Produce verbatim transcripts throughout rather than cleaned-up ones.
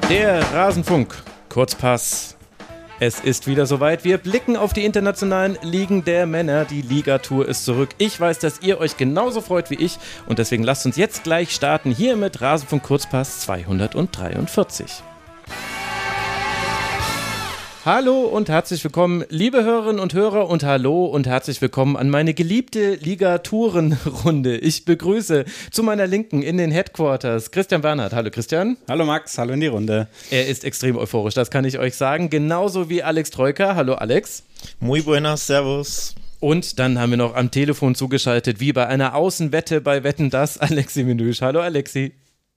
Der Rasenfunk, Kurzpass. Es ist wieder soweit. Wir blicken auf die internationalen Ligen der Männer. Die Ligatour ist zurück. Ich weiß, dass ihr euch genauso freut wie ich. Und deswegen lasst uns jetzt gleich starten. Hier mit Rasenfunk Kurzpass zweihundertdreiundvierzig. Hallo und herzlich willkommen, liebe Hörerinnen und Hörer, und hallo und herzlich willkommen an meine geliebte Ligaturenrunde. Ich begrüße zu meiner Linken in den Headquarters Christian Bernhard. Hallo Christian. Hallo Max, hallo in die Runde. Er ist extrem euphorisch, das kann ich euch sagen. Genauso wie Alex Troika. Hallo Alex. Muy buenas, servus. Und dann haben wir noch am Telefon zugeschaltet, wie bei einer Außenwette bei Wetten, das Alexi Menüsch. Hallo Alexi.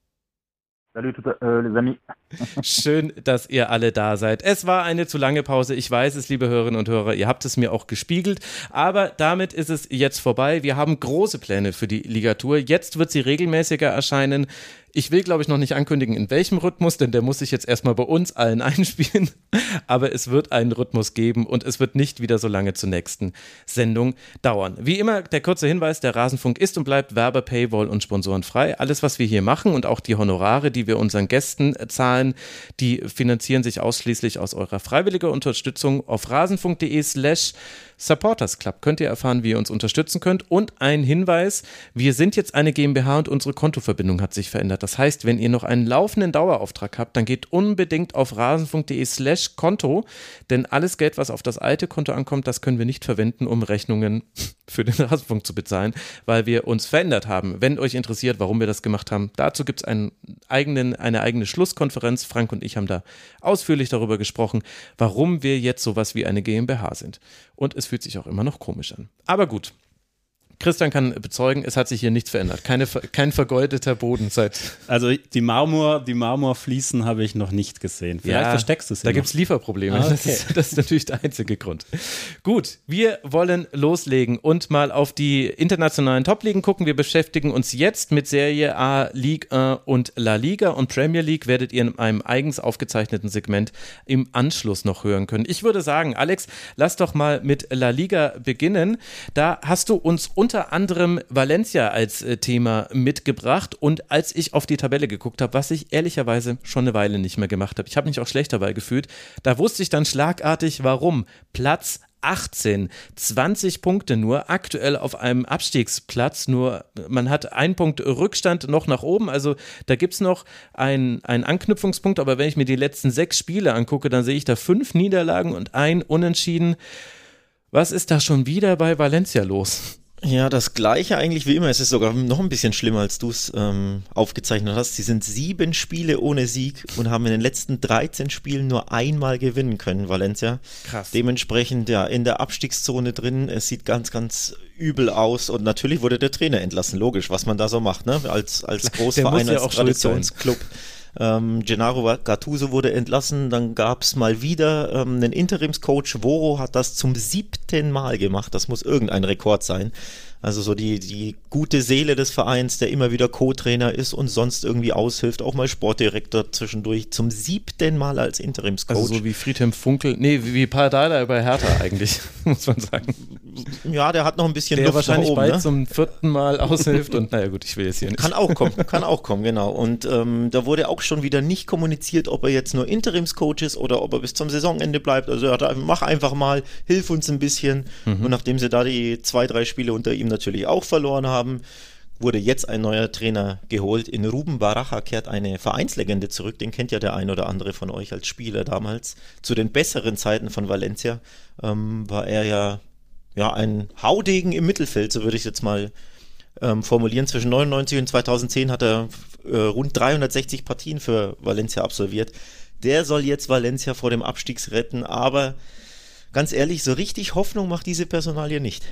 Salut euh, les amis. Schön, dass ihr alle da seid. Es war eine zu lange Pause, ich weiß es, liebe Hörerinnen und Hörer, ihr habt es mir auch gespiegelt, aber damit ist es jetzt vorbei. Wir haben große Pläne für die Ligatur. Jetzt wird sie regelmäßiger erscheinen. Ich will, glaube ich, noch nicht ankündigen, in welchem Rhythmus, denn der muss sich jetzt erstmal bei uns allen einspielen. Aber es wird einen Rhythmus geben und es wird nicht wieder so lange zur nächsten Sendung dauern. Wie immer, der kurze Hinweis, der Rasenfunk ist und bleibt Werbe, Paywall und sponsorenfrei. Alles, was wir hier machen und auch die Honorare, die wir unseren Gästen zahlen, die finanzieren sich ausschließlich aus eurer freiwilligen Unterstützung. Auf rasenfunk.de slash Supporters Club könnt ihr erfahren, wie ihr uns unterstützen könnt. Und ein Hinweis, wir sind jetzt eine GmbH und unsere Kontoverbindung hat sich verändert. Das heißt, wenn ihr noch einen laufenden Dauerauftrag habt, dann geht unbedingt auf rasenfunk.de slash Konto, denn alles Geld, was auf das alte Konto ankommt, das können wir nicht verwenden, um Rechnungen für den Rasenfunk zu bezahlen, weil wir uns verändert haben. Wenn euch interessiert, warum wir das gemacht haben, dazu gibt es einen eigenen, eine eigene Schlusskonferenz. Frank und ich haben da ausführlich darüber gesprochen, warum wir jetzt sowas wie eine GmbH sind. Und es fühlt sich auch immer noch komisch an. Aber gut. Christian kann bezeugen, es hat sich hier nichts verändert. Keine, kein vergoldeter Boden seit... Also die Marmor, die Marmorfliesen habe ich noch nicht gesehen. Vielleicht ja, versteckst du sie Da noch. gibt es Lieferprobleme. Ah, okay. das, ist, das ist natürlich der einzige Grund. Gut, wir wollen loslegen und mal auf die internationalen Top-Ligen gucken. Wir beschäftigen uns jetzt mit Serie A, Ligue eins und La Liga, und Premier League werdet ihr in einem eigens aufgezeichneten Segment im Anschluss noch hören können. Ich würde sagen, Alex, lass doch mal mit La Liga beginnen. Da hast du uns unter unter anderem Valencia als äh, Thema mitgebracht, und als ich auf die Tabelle geguckt habe, was ich ehrlicherweise schon eine Weile nicht mehr gemacht habe, ich habe mich auch schlecht dabei gefühlt, da wusste ich dann schlagartig, warum. Platz achtzehn, zwanzig Punkte nur, aktuell auf einem Abstiegsplatz, nur man hat einen Punkt Rückstand noch nach oben, also da gibt es noch einen, einen Anknüpfungspunkt, aber wenn ich mir die letzten sechs Spiele angucke, dann sehe ich da fünf Niederlagen und ein Unentschieden. Was ist da schon wieder bei Valencia los? Ja, das Gleiche eigentlich wie immer. Es ist sogar noch ein bisschen schlimmer, als du es ähm, aufgezeichnet hast. Sie sind sieben Spiele ohne Sieg und haben in den letzten dreizehn Spielen nur einmal gewinnen können, Valencia. Krass. Dementsprechend ja in der Abstiegszone drin. Es sieht ganz, ganz übel aus, und natürlich wurde der Trainer entlassen. Logisch, was man da so macht, ne? Als, als Großverein, ja als Traditionsclub. Ähm, Gennaro Gattuso wurde entlassen, dann gab es mal wieder ähm, einen Interimscoach. Voro hat das zum siebten Mal gemacht, das muss irgendein Rekord sein. Also so die, die gute Seele des Vereins, der immer wieder Co-Trainer ist und sonst irgendwie aushilft, auch mal Sportdirektor zwischendurch, zum siebten Mal als Interimscoach. Also so wie Friedhelm Funkel, nee, wie Pardada bei Hertha eigentlich, muss man sagen. Ja, der hat noch ein bisschen der Luft wahrscheinlich nach oben, bald ne? zum vierten Mal aushilft, und naja gut, ich will jetzt hier nicht. Kann auch kommen, kann auch kommen, genau. Und ähm, da wurde auch schon wieder nicht kommuniziert, ob er jetzt nur Interimscoach ist oder ob er bis zum Saisonende bleibt. Also er hat, mach einfach mal, hilf uns ein bisschen. Mhm. Und nachdem sie da die zwei, drei Spiele unter ihm natürlich auch verloren haben, wurde jetzt ein neuer Trainer geholt. In Ruben Baraja kehrt eine Vereinslegende zurück, den kennt ja der ein oder andere von euch als Spieler damals. Zu den besseren Zeiten von Valencia ähm, war er ja, ja ein Haudegen im Mittelfeld, so würde ich jetzt mal ähm, formulieren. Zwischen neunundneunzig und zweitausendzehn hat er äh, rund dreihundertsechzig Partien für Valencia absolviert. Der soll jetzt Valencia vor dem Abstieg retten, aber ganz ehrlich, so richtig Hoffnung macht diese Personalie nicht.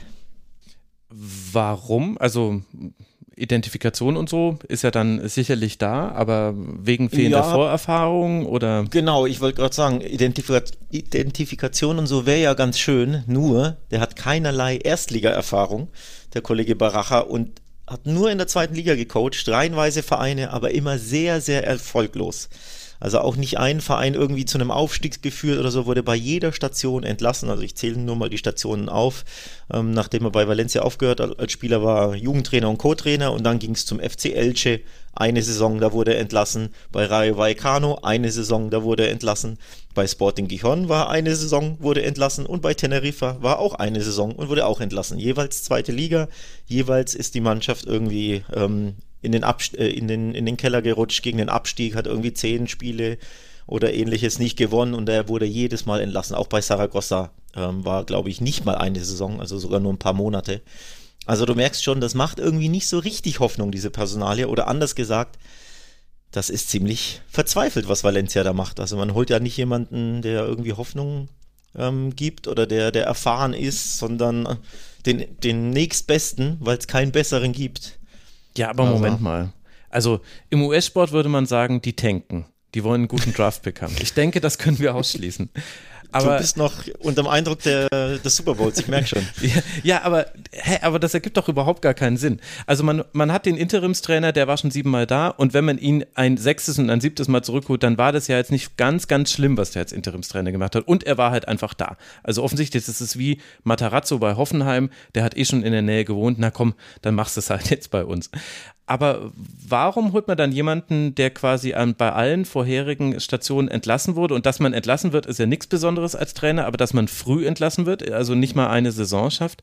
Warum? Also Identifikation und so ist ja dann sicherlich da, aber wegen fehlender ja, Vorerfahrung oder? Genau, ich wollte gerade sagen, Identif- Identifikation und so wäre ja ganz schön, nur der hat keinerlei Erstliga-Erfahrung, der Kollege Baraja, und hat nur in der zweiten Liga gecoacht, reihenweise Vereine, aber immer sehr, sehr erfolglos. Also auch nicht ein Verein irgendwie zu einem Aufstieg geführt oder so, wurde bei jeder Station entlassen. Also ich zähle nur mal die Stationen auf. Ähm, nachdem er bei Valencia aufgehört als Spieler war, Jugendtrainer und Co-Trainer und dann ging es zum F C Elche. Eine Saison, da wurde er entlassen. Bei Rayo Vallecano eine Saison, da wurde er entlassen. Bei Sporting Gijón war eine Saison, wurde entlassen. Und bei Teneriffa war auch eine Saison und wurde auch entlassen. Jeweils zweite Liga. Jeweils ist die Mannschaft irgendwie ähm, in, den Abst- äh, in, den, in den Keller gerutscht gegen den Abstieg, hat irgendwie zehn Spiele oder ähnliches nicht gewonnen und er wurde jedes Mal entlassen. Auch bei Saragossa ähm, war, glaube ich, nicht mal eine Saison, also sogar nur ein paar Monate. Also du merkst schon, das macht irgendwie nicht so richtig Hoffnung, diese Personalie. Oder anders gesagt, das ist ziemlich verzweifelt, was Valencia da macht. Also man holt ja nicht jemanden, der irgendwie Hoffnung ähm, gibt oder der, der erfahren ist, sondern den, den nächstbesten, weil es keinen besseren gibt. Ja, aber also. Moment mal. Also im U S-Sport würde man sagen, die tanken. Die wollen einen guten Draft-Pick haben. Ich denke, das können wir ausschließen. Aber, du bist noch unter dem Eindruck der, des Super Bowls, ich merke schon. Ja, ja, aber, hä, aber das ergibt doch überhaupt gar keinen Sinn. Also man, man hat den Interimstrainer, der war schon siebenmal da und wenn man ihn ein sechstes und ein siebtes Mal zurückholt, dann war das ja jetzt nicht ganz, ganz schlimm, was der als Interimstrainer gemacht hat und er war halt einfach da. Also offensichtlich ist es wie Matarazzo bei Hoffenheim, der hat eh schon in der Nähe gewohnt, na komm, dann machst du es halt jetzt bei uns. Aber warum holt man dann jemanden, der quasi an, bei allen vorherigen Stationen entlassen wurde? Und dass man entlassen wird, ist ja nichts Besonderes als Trainer, aber dass man früh entlassen wird, also nicht mal eine Saison schafft.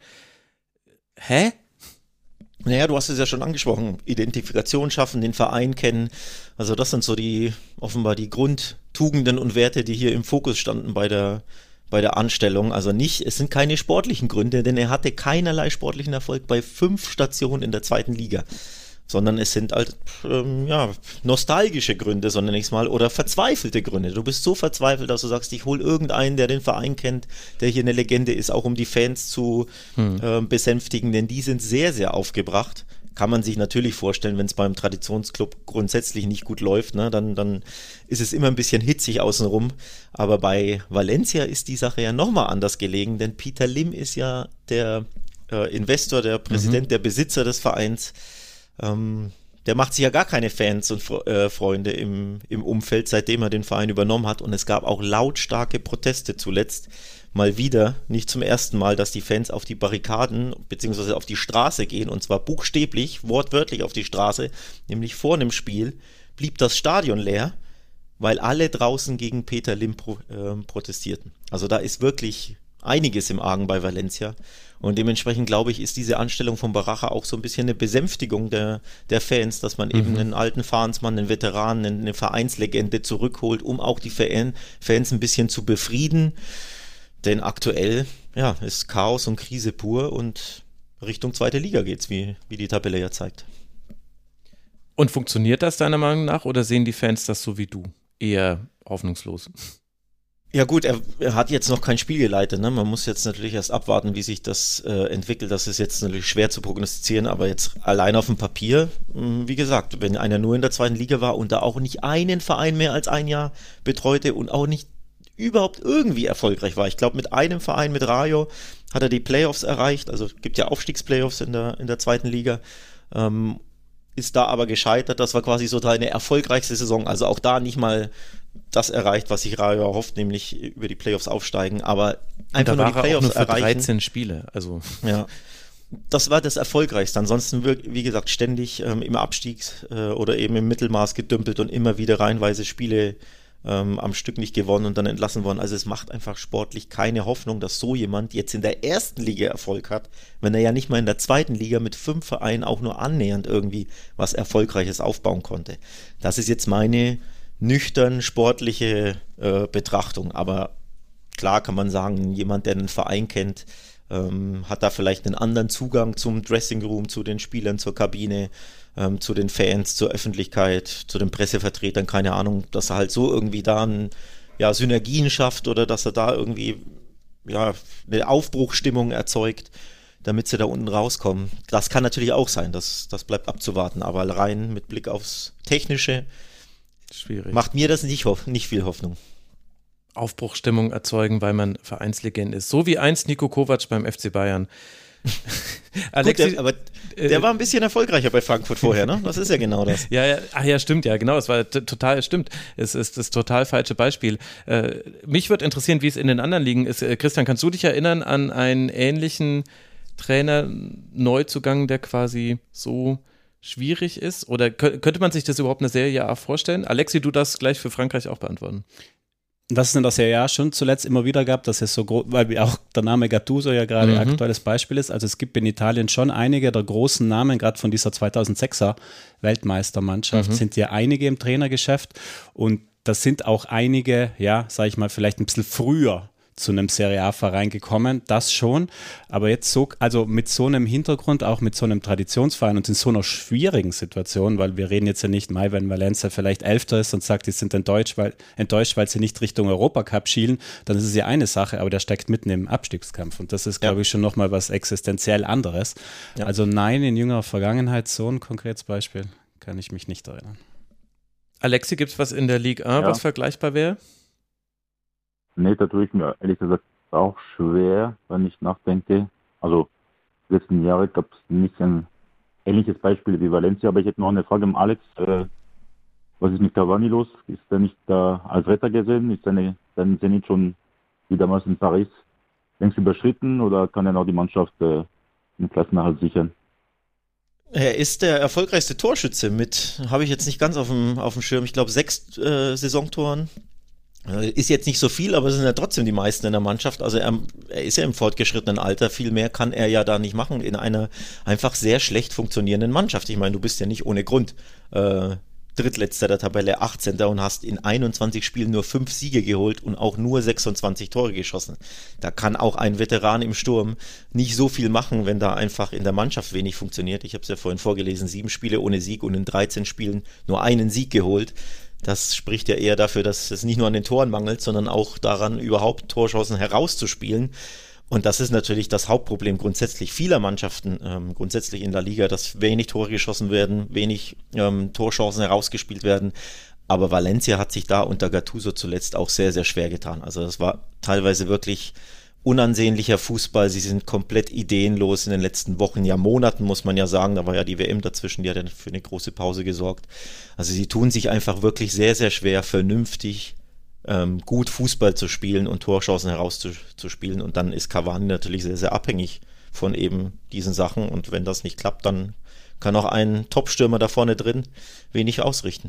Hä? Naja, du hast es ja schon angesprochen. Identifikation schaffen, den Verein kennen. Also das sind so die, offenbar die Grundtugenden und Werte, die hier im Fokus standen bei der bei der Anstellung. Also nicht, es sind keine sportlichen Gründe, denn er hatte keinerlei sportlichen Erfolg bei fünf Stationen in der zweiten Liga. Sondern es sind halt, ähm, ja, nostalgische Gründe, so nenne ich es mal, oder verzweifelte Gründe. Du bist so verzweifelt, dass du sagst, ich hole irgendeinen, der den Verein kennt, der hier eine Legende ist, auch um die Fans zu hm. äh, besänftigen, denn die sind sehr, sehr aufgebracht. Kann man sich natürlich vorstellen, wenn es beim Traditionsclub grundsätzlich nicht gut läuft, ne, dann, dann ist es immer ein bisschen hitzig außenrum. Aber bei Valencia ist die Sache ja nochmal anders gelegen, denn Peter Lim ist ja der äh, Investor, der Präsident, mhm. der Besitzer des Vereins. Ähm, der macht sich ja gar keine Fans und äh, Freunde im, im Umfeld, seitdem er den Verein übernommen hat und es gab auch lautstarke Proteste zuletzt, mal wieder, nicht zum ersten Mal, dass die Fans auf die Barrikaden bzw. auf die Straße gehen und zwar buchstäblich, wortwörtlich auf die Straße, nämlich vor einem Spiel blieb das Stadion leer, weil alle draußen gegen Peter Lim pro, äh, protestierten. Also da ist wirklich einiges im Argen bei Valencia. Und dementsprechend, glaube ich, ist diese Anstellung von Baraja auch so ein bisschen eine Besänftigung der, der Fans, dass man mhm. eben einen alten Fahnsmann, einen Veteranen, eine Vereinslegende zurückholt, um auch die Fans ein bisschen zu befrieden. Denn aktuell, ja, ist Chaos und Krise pur und Richtung zweite Liga geht's, wie, wie die Tabelle ja zeigt. Und funktioniert das deiner Meinung nach oder sehen die Fans das so wie du? Eher hoffnungslos? Ja gut, er, er hat jetzt noch kein Spiel geleitet, ne? Man muss jetzt natürlich erst abwarten, wie sich das äh, entwickelt. Das ist jetzt natürlich schwer zu prognostizieren, aber jetzt allein auf dem Papier, mh, wie gesagt, wenn einer nur in der zweiten Liga war und da auch nicht einen Verein mehr als ein Jahr betreute und auch nicht überhaupt irgendwie erfolgreich war. Ich glaube, mit einem Verein, mit Rayo, hat er die Playoffs erreicht. Also es gibt ja Aufstiegsplayoffs in der, in der zweiten Liga. Ähm, ist da aber gescheitert. Das war quasi so seine erfolgreichste Saison. Also auch da nicht mal das erreicht, was sich Rayo erhofft, nämlich über die Playoffs aufsteigen. Aber einfach nur die Playoffs nur für erreichen. dreizehn Spiele. Also ja. Das war das Erfolgreichste. Ansonsten, wie gesagt, ständig ähm, im Abstiegs- äh, oder eben im Mittelmaß gedümpelt und immer wieder reihenweise Spiele ähm, am Stück nicht gewonnen und dann entlassen worden. Also es macht einfach sportlich keine Hoffnung, dass so jemand jetzt in der ersten Liga Erfolg hat, wenn er ja nicht mal in der zweiten Liga mit fünf Vereinen auch nur annähernd irgendwie was Erfolgreiches aufbauen konnte. Das ist jetzt meine nüchtern sportliche äh, Betrachtung. Aber klar kann man sagen, jemand, der einen Verein kennt, ähm, hat da vielleicht einen anderen Zugang zum Dressing Room, zu den Spielern, zur Kabine, ähm, zu den Fans, zur Öffentlichkeit, zu den Pressevertretern, keine Ahnung, dass er halt so irgendwie da ein, ja, Synergien schafft oder dass er da irgendwie ja, eine Aufbruchsstimmung erzeugt, damit sie da unten rauskommen. Das kann natürlich auch sein, das, das bleibt abzuwarten, aber rein mit Blick aufs Technische schwierig. Macht mir das nicht, nicht viel Hoffnung. Aufbruchsstimmung erzeugen, weil man Vereinslegende ist. So wie einst Niko Kovac beim F C Bayern. Alexi, Gut, der, aber der war ein bisschen erfolgreicher bei Frankfurt vorher, ne? Das ist ja genau das. Ja, ja, ach ja, stimmt, ja, genau, es war t- total, stimmt, es ist das total falsche Beispiel. Äh, mich würde interessieren, wie es in den anderen Ligen ist. Äh, Christian, kannst du dich erinnern an einen ähnlichen Trainer-Neuzugang, der quasi so schwierig ist? Oder kö- könnte man sich das überhaupt eine Serie A vorstellen? Alexi, du darfst gleich für Frankreich auch beantworten. Das ist in der Serie A schon zuletzt immer wieder gab, dass es so groß, weil auch der Name Gattuso ja gerade Mhm. ein aktuelles Beispiel ist. Also es gibt in Italien schon einige der großen Namen, gerade von dieser zweitausendsechser Weltmeistermannschaft, Mhm. sind ja einige im Trainergeschäft und das sind auch einige, ja, sage ich mal, vielleicht ein bisschen früher zu einem Serie A-Verein gekommen, das schon, aber jetzt so, also mit so einem Hintergrund, auch mit so einem Traditionsverein und in so einer schwierigen Situation, weil wir reden jetzt ja nicht mal, wenn Valencia vielleicht Elfter ist und sagt, die sind enttäuscht, weil, enttäuscht, weil sie nicht Richtung Europacup schielen, dann ist es ja eine Sache, aber der steckt mitten im Abstiegskampf und das ist, glaube Ja. ich, schon nochmal was existenziell anderes. Ja. Also nein, in jüngerer Vergangenheit, so ein konkretes Beispiel kann ich mich nicht erinnern. Alexi, gibt es was in der Ligue A, Ja. was vergleichbar wäre? Nee, da tue ich mir ehrlich gesagt auch schwer, wenn ich nachdenke. Also, die letzten Jahre gab es nicht ein ähnliches Beispiel wie Valencia, aber ich hätte noch eine Frage an Alex. Äh, was ist mit Cavani los? Ist er nicht da als Retter gesehen? Ist seine, sein Zenit schon wie damals in Paris längst überschritten oder kann er noch die Mannschaft äh, im Klassenerhalt sichern? Er ist der erfolgreichste Torschütze mit, habe ich jetzt nicht ganz auf dem, auf dem Schirm, ich glaube sechs äh, Saisontoren. Äh, Ist jetzt nicht so viel, aber es sind ja trotzdem die meisten in der Mannschaft. Also er, er ist ja im fortgeschrittenen Alter, viel mehr kann er ja da nicht machen in einer einfach sehr schlecht funktionierenden Mannschaft. Ich meine, du bist ja nicht ohne Grund äh, Drittletzter der Tabelle, achtzehnter und hast in einundzwanzig Spielen nur fünf Siege geholt und auch nur sechsundzwanzig Tore geschossen. Da kann auch ein Veteran im Sturm nicht so viel machen, wenn da einfach in der Mannschaft wenig funktioniert. Ich habe es ja vorhin vorgelesen, sieben Spiele ohne Sieg und in dreizehn Spielen nur einen Sieg geholt. Das spricht ja eher dafür, dass es nicht nur an den Toren mangelt, sondern auch daran, überhaupt Torchancen herauszuspielen. Und das ist natürlich das Hauptproblem grundsätzlich vieler Mannschaften, ähm, grundsätzlich in der Liga, dass wenig Tore geschossen werden, wenig ähm, Torchancen herausgespielt werden. Aber Valencia hat sich da unter Gattuso zuletzt auch sehr, sehr schwer getan. Also das war teilweise wirklich unansehnlicher Fußball. Sie sind komplett ideenlos in den letzten Wochen, ja Monaten, muss man ja sagen. Da war ja die W M dazwischen, die hat dann für eine große Pause gesorgt. Also sie tun sich einfach wirklich sehr, sehr schwer, vernünftig ähm, gut Fußball zu spielen und Torchancen herauszuspielen. Und dann ist Cavani natürlich sehr, sehr abhängig von eben diesen Sachen. Und wenn das nicht klappt, dann kann auch ein Top-Stürmer da vorne drin wenig ausrichten.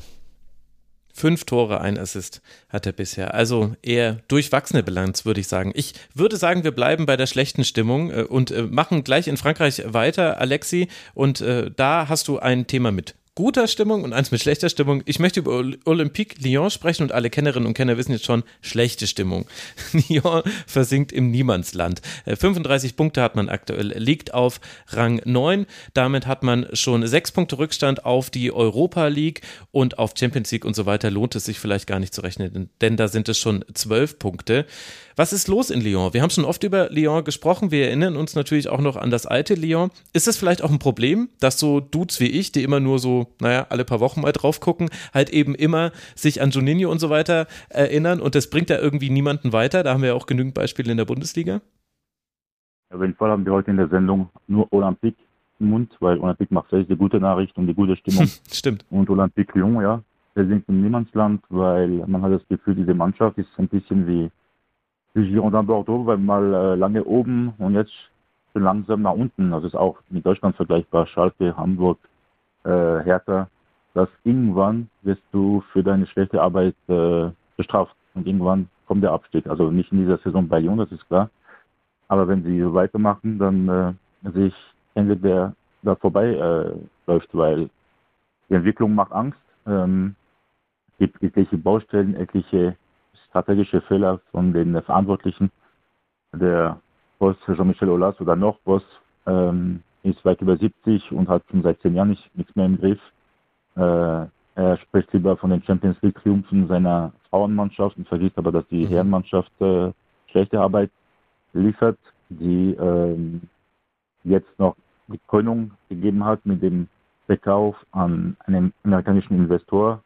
Fünf Tore, ein Assist hat er bisher. Also eher durchwachsene Bilanz, würde ich sagen. Ich würde sagen, wir bleiben bei der schlechten Stimmung äh, und äh, machen gleich in Frankreich weiter, Alexi. Und äh, da hast du ein Thema mit guter Stimmung und eins mit schlechter Stimmung. Ich möchte über Olympique Lyon sprechen und alle Kennerinnen und Kenner wissen jetzt schon, schlechte Stimmung. Lyon versinkt im Niemandsland. fünfunddreißig Punkte hat man aktuell, liegt auf Rang neun. Damit hat man schon sechs Punkte Rückstand auf die Europa League und auf Champions League und so weiter lohnt es sich vielleicht gar nicht zu rechnen, denn da sind es schon zwölf Punkte. Was ist los in Lyon? Wir haben schon oft über Lyon gesprochen. Wir erinnern uns natürlich auch noch an das alte Lyon. Ist es vielleicht auch ein Problem, dass so Dudes wie ich, die immer nur so, naja, alle paar Wochen mal drauf gucken, halt eben immer sich an Juninho und so weiter erinnern und das bringt ja irgendwie niemanden weiter? Da haben wir ja auch genügend Beispiele in der Bundesliga. Auf jeden Fall haben wir heute in der Sendung nur Olympique im Mund, weil Olympique Marseille ist die gute Nachricht und die gute Stimmung. Stimmt. Und Olympique Lyon, ja, der sinkt im Niemandsland, weil man hat das Gefühl, diese Mannschaft ist ein bisschen wie wie Girondin Bordeaux, weil mal äh, lange oben und jetzt schon langsam nach unten. Also ist auch mit Deutschland vergleichbar, Schalke, Hamburg, äh, Hertha, dass irgendwann wirst du für deine schlechte Arbeit äh, bestraft und irgendwann kommt der Abstieg. Also nicht in dieser Saison bei Lyon, das ist klar. Aber wenn sie so weitermachen, dann äh, sehe ich Ende der da vorbei äh, läuft, weil die Entwicklung macht Angst. Ähm, es gibt etliche Baustellen, etliche strategische Fehler von den Verantwortlichen. Der Boss Jean-Michel Aulas oder noch Boss ähm, ist weit über siebzig und hat schon seit zehn Jahren nicht, nichts mehr im Griff. Äh, er spricht lieber von den Champions League Triumphen seiner Frauenmannschaft und vergisst aber, dass die Mhm. Herrenmannschaft äh, schlechte Arbeit liefert, die ähm, jetzt noch die Krönung gegeben hat mit dem Verkauf an einen amerikanischen Investor.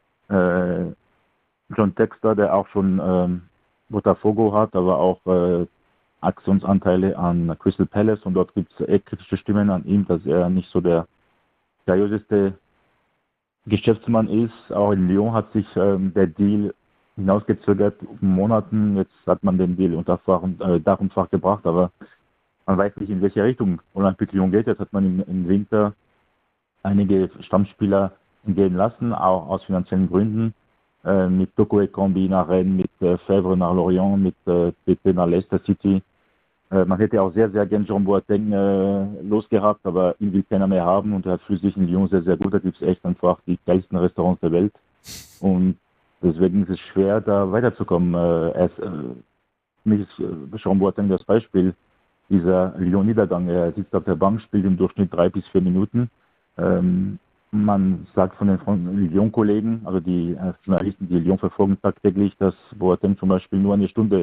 Äh, John Textor, der auch schon ähm, Botafogo hat, aber auch äh, Aktionsanteile an Crystal Palace und dort gibt es eher kritische Stimmen an ihm, dass er nicht so der seriöseste Geschäftsmann ist. Auch in Lyon hat sich ähm, der Deal hinausgezögert um Monaten. Jetzt hat man den Deal unter Fach und, äh, Dach und Fach gebracht, aber man weiß nicht, in welche Richtung Olympique Lyon geht. Jetzt hat man im, im Winter einige Stammspieler gehen lassen, auch aus finanziellen Gründen. Äh, mit Toko Ekambi nach Rennes, mit äh, Fèvre nach Lorient, mit äh, P T nach Leicester City. Äh, man hätte auch sehr, sehr gern Jerome Boateng äh, losgehabt, aber ihn will keiner mehr haben und er hat für sich in Lyon sehr, sehr gut. Da gibt es echt einfach die geilsten Restaurants der Welt. Und deswegen ist es schwer, da weiterzukommen. Äh, er ist, äh, für mich ist äh, Jerome Boateng das Beispiel. Dieser Lyon-Niedergang, er sitzt auf der Bank, spielt im Durchschnitt drei bis vier Minuten. Ähm, man sagt von den Lyon-Kollegen, also die äh, Journalisten, die Lyon verfolgen tagtäglich, dass Boateng zum Beispiel nur eine Stunde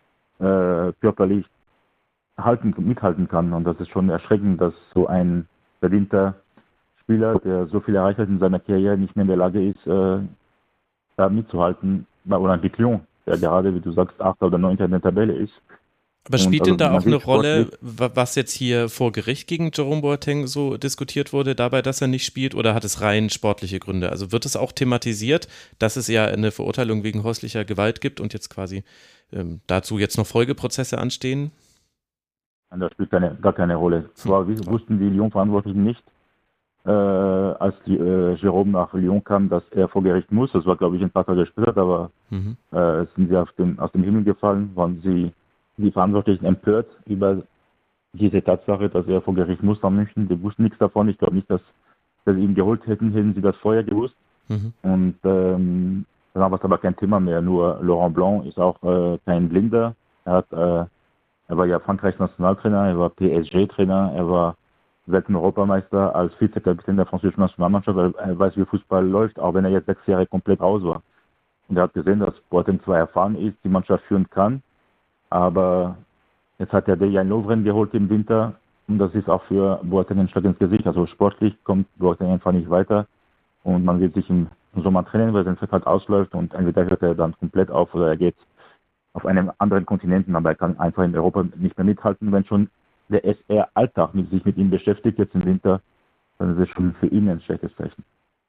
äh, körperlich halten, mithalten kann. Und das ist schon erschreckend, dass so ein verdienter Spieler, der so viel erreicht hat in seiner Karriere, nicht mehr in der Lage ist, äh, da mitzuhalten bei Olympique Lyon, der gerade, wie du sagst, achter oder neunter in der Tabelle ist. Aber spielt und, denn da also, auch eine Rolle, sportlich, was jetzt hier vor Gericht gegen Jerome Boateng so diskutiert wurde, dabei, dass er nicht spielt, oder hat es rein sportliche Gründe? Also wird es auch thematisiert, dass es ja eine Verurteilung wegen häuslicher Gewalt gibt und jetzt quasi ähm, dazu jetzt noch Folgeprozesse anstehen? Das spielt keine, gar keine Rolle. Zwar hm. wussten die Lyon-Verantwortlichen nicht, äh, als die, äh, Jerome nach Lyon kam, dass er vor Gericht muss. Das war, glaube ich, ein paar Tage später, aber mhm. äh, sind sie auf dem, aus dem Himmel gefallen, waren sie die Verantwortlichen empört über diese Tatsache, dass er vor Gericht muss nach München. Die wussten nichts davon. Ich glaube nicht, dass, dass sie ihn geholt hätten, hätten sie das vorher gewusst. Mhm. Und ähm, dann war es aber kein Thema mehr. Nur Laurent Blanc ist auch äh, kein Blinder. Er hat, äh, er war ja Frankreichs Nationaltrainer, er war P S G-Trainer, er war Welten-Europameister als Vizekapitän der französischen Nationalmannschaft. Er, er weiß, wie Fußball läuft, auch wenn er jetzt sechs Jahre komplett raus war. Und er hat gesehen, dass Boateng zwar erfahren ist, die Mannschaft führen kann, aber jetzt hat er Dejan Lovren geholt im Winter und das ist auch für Boateng ein Schlag ins Gesicht. Also sportlich kommt Boateng einfach nicht weiter und man wird sich im Sommer trennen, weil sein Vertrag ausläuft und entweder hört er dann komplett auf oder er geht auf einem anderen Kontinenten, aber er kann einfach in Europa nicht mehr mithalten. Wenn schon der S R-Alltag mit sich mit ihm beschäftigt, jetzt im Winter, dann ist es schon für ihn ein schlechtes Zeichen.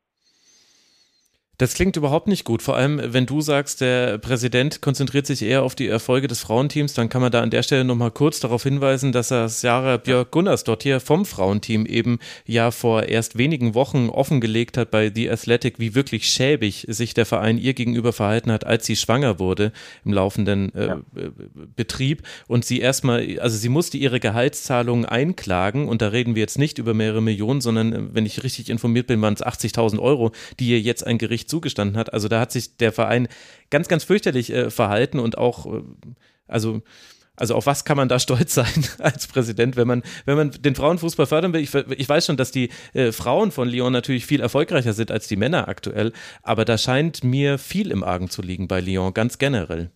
Das klingt überhaupt nicht gut, vor allem wenn du sagst, der Präsident konzentriert sich eher auf die Erfolge des Frauenteams, dann kann man da an der Stelle nochmal kurz darauf hinweisen, dass er Sarah Björk Gunnarsdottir vom Frauenteam eben ja vor erst wenigen Wochen offengelegt hat bei The Athletic, wie wirklich schäbig sich der Verein ihr gegenüber verhalten hat, als sie schwanger wurde im laufenden äh, ja. Betrieb und sie erstmal, also sie musste ihre Gehaltszahlungen einklagen und da reden wir jetzt nicht über mehrere Millionen, sondern wenn ich richtig informiert bin, waren es achtzigtausend Euro, die ihr jetzt ein Gericht zugestanden hat. Also da hat sich der Verein ganz, ganz fürchterlich äh, verhalten und auch, äh, also, also auf was kann man da stolz sein als Präsident, wenn man, wenn man den Frauenfußball fördern will. Ich, ich weiß schon, dass die äh, Frauen von Lyon natürlich viel erfolgreicher sind als die Männer aktuell, aber da scheint mir viel im Argen zu liegen bei Lyon, ganz generell.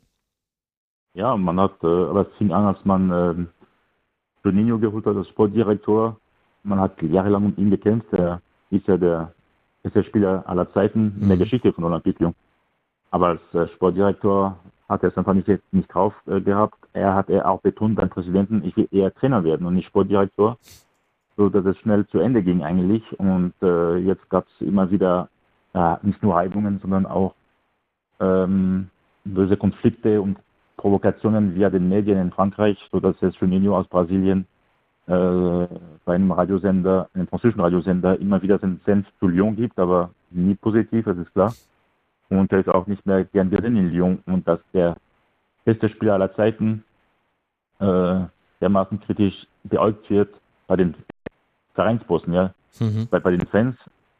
Ja, man hat, äh, aber es fing an, als man äh, Juninho geholt hat als Sportdirektor. Man hat jahrelang um ihn gekämpft. Er ist ja der ist der Spieler aller Zeiten in der Geschichte von Olympique Lyon. Aber als äh, Sportdirektor hat er es einfach nicht, nicht drauf äh, gehabt. Er hat er auch betont beim Präsidenten, ich will eher Trainer werden und nicht Sportdirektor, so dass es schnell zu Ende ging eigentlich. Und äh, jetzt gab es immer wieder äh, nicht nur Reibungen, sondern auch ähm, böse Konflikte und Provokationen via den Medien in Frankreich, so dass es Juninho aus Brasilien äh, bei einem Radiosender, einem französischen Radiosender, immer wieder seinen Senf zu Lyon gibt, aber nie positiv, das ist klar. Und er ist auch nicht mehr gern gesehen in Lyon. Und dass der beste Spieler aller Zeiten äh, dermaßen kritisch beäugt wird bei den Vereinsbossen, ja. Mhm. Bei, bei den Fans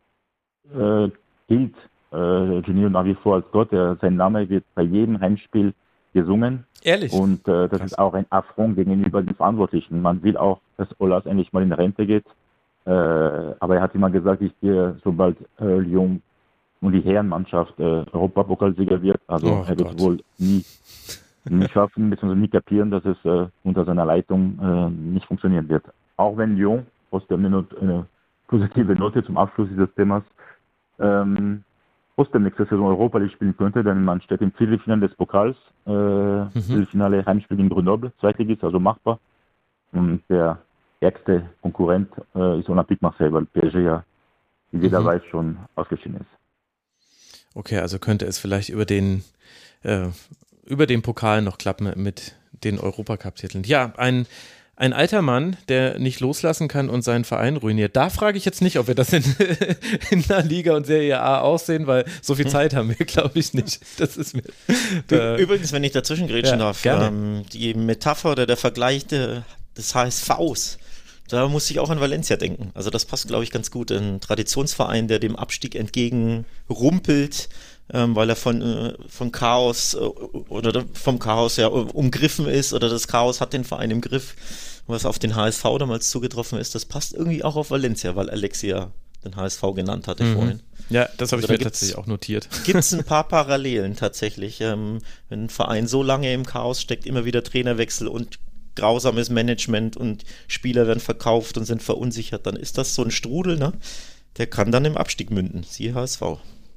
äh, gilt äh, Juninho nach wie vor als Gott. Der, sein Name wird bei jedem Heimspiel gesungen. Ehrlich? Und äh, das Krass. Ist auch ein Affront gegenüber den Verantwortlichen. Man will auch, dass Olas endlich mal in Rente geht. Äh, aber er hat immer gesagt, ich gehe, sobald äh, Lyon und die Herrenmannschaft äh, Europapokalsieger wird. Also oh, er wird Gott. wohl nie, nie schaffen, beziehungsweise nie kapieren, dass es äh, unter seiner Leitung äh, nicht funktionieren wird. Auch wenn Lyon, trotzdem eine, eine positive Note zum Abschluss dieses Themas, ähm, trotzdem nächste Saison Europa League spielen könnte, denn man steht im Viertelfinale des Pokals, äh, mhm. Viertelfinale Heimspiel gegen Grenoble, Zweitligist, also machbar. Und der ärgste Konkurrent äh, ist Olympique Marseille, weil P S G ja, wie jeder mhm. weiß, schon ausgeschieden ist. Okay, also könnte es vielleicht über den, äh, über den Pokal noch klappen mit den Europacup-Titeln. Ja, ein Ein alter Mann, der nicht loslassen kann und seinen Verein ruiniert. Da frage ich jetzt nicht, ob wir das in, in der Liga und Serie A auch sehen, weil so viel Zeit haben wir, glaube ich, nicht. Das ist mir, da Übrigens, wenn ich dazwischen grätschen ja, darf, ähm, die Metapher oder der Vergleich de, des H S Vs, da muss ich auch an Valencia denken. Also das passt, glaube ich, ganz gut. Ein Traditionsverein, der dem Abstieg entgegen rumpelt, ähm, weil er von, äh, von Chaos äh, oder vom Chaos ja umgriffen ist oder das Chaos hat den Verein im Griff. Was auf den H S V damals zugetroffen ist, das passt irgendwie auch auf Valencia, weil Alexia den H S V genannt hatte mhm. vorhin. Ja, das habe also ich mir tatsächlich auch notiert. Gibt es ein paar Parallelen tatsächlich. Ähm, wenn ein Verein so lange im Chaos steckt, immer wieder Trainerwechsel und grausames Management und Spieler werden verkauft und sind verunsichert, dann ist das so ein Strudel, ne? Der kann dann im Abstieg münden, siehe H S V.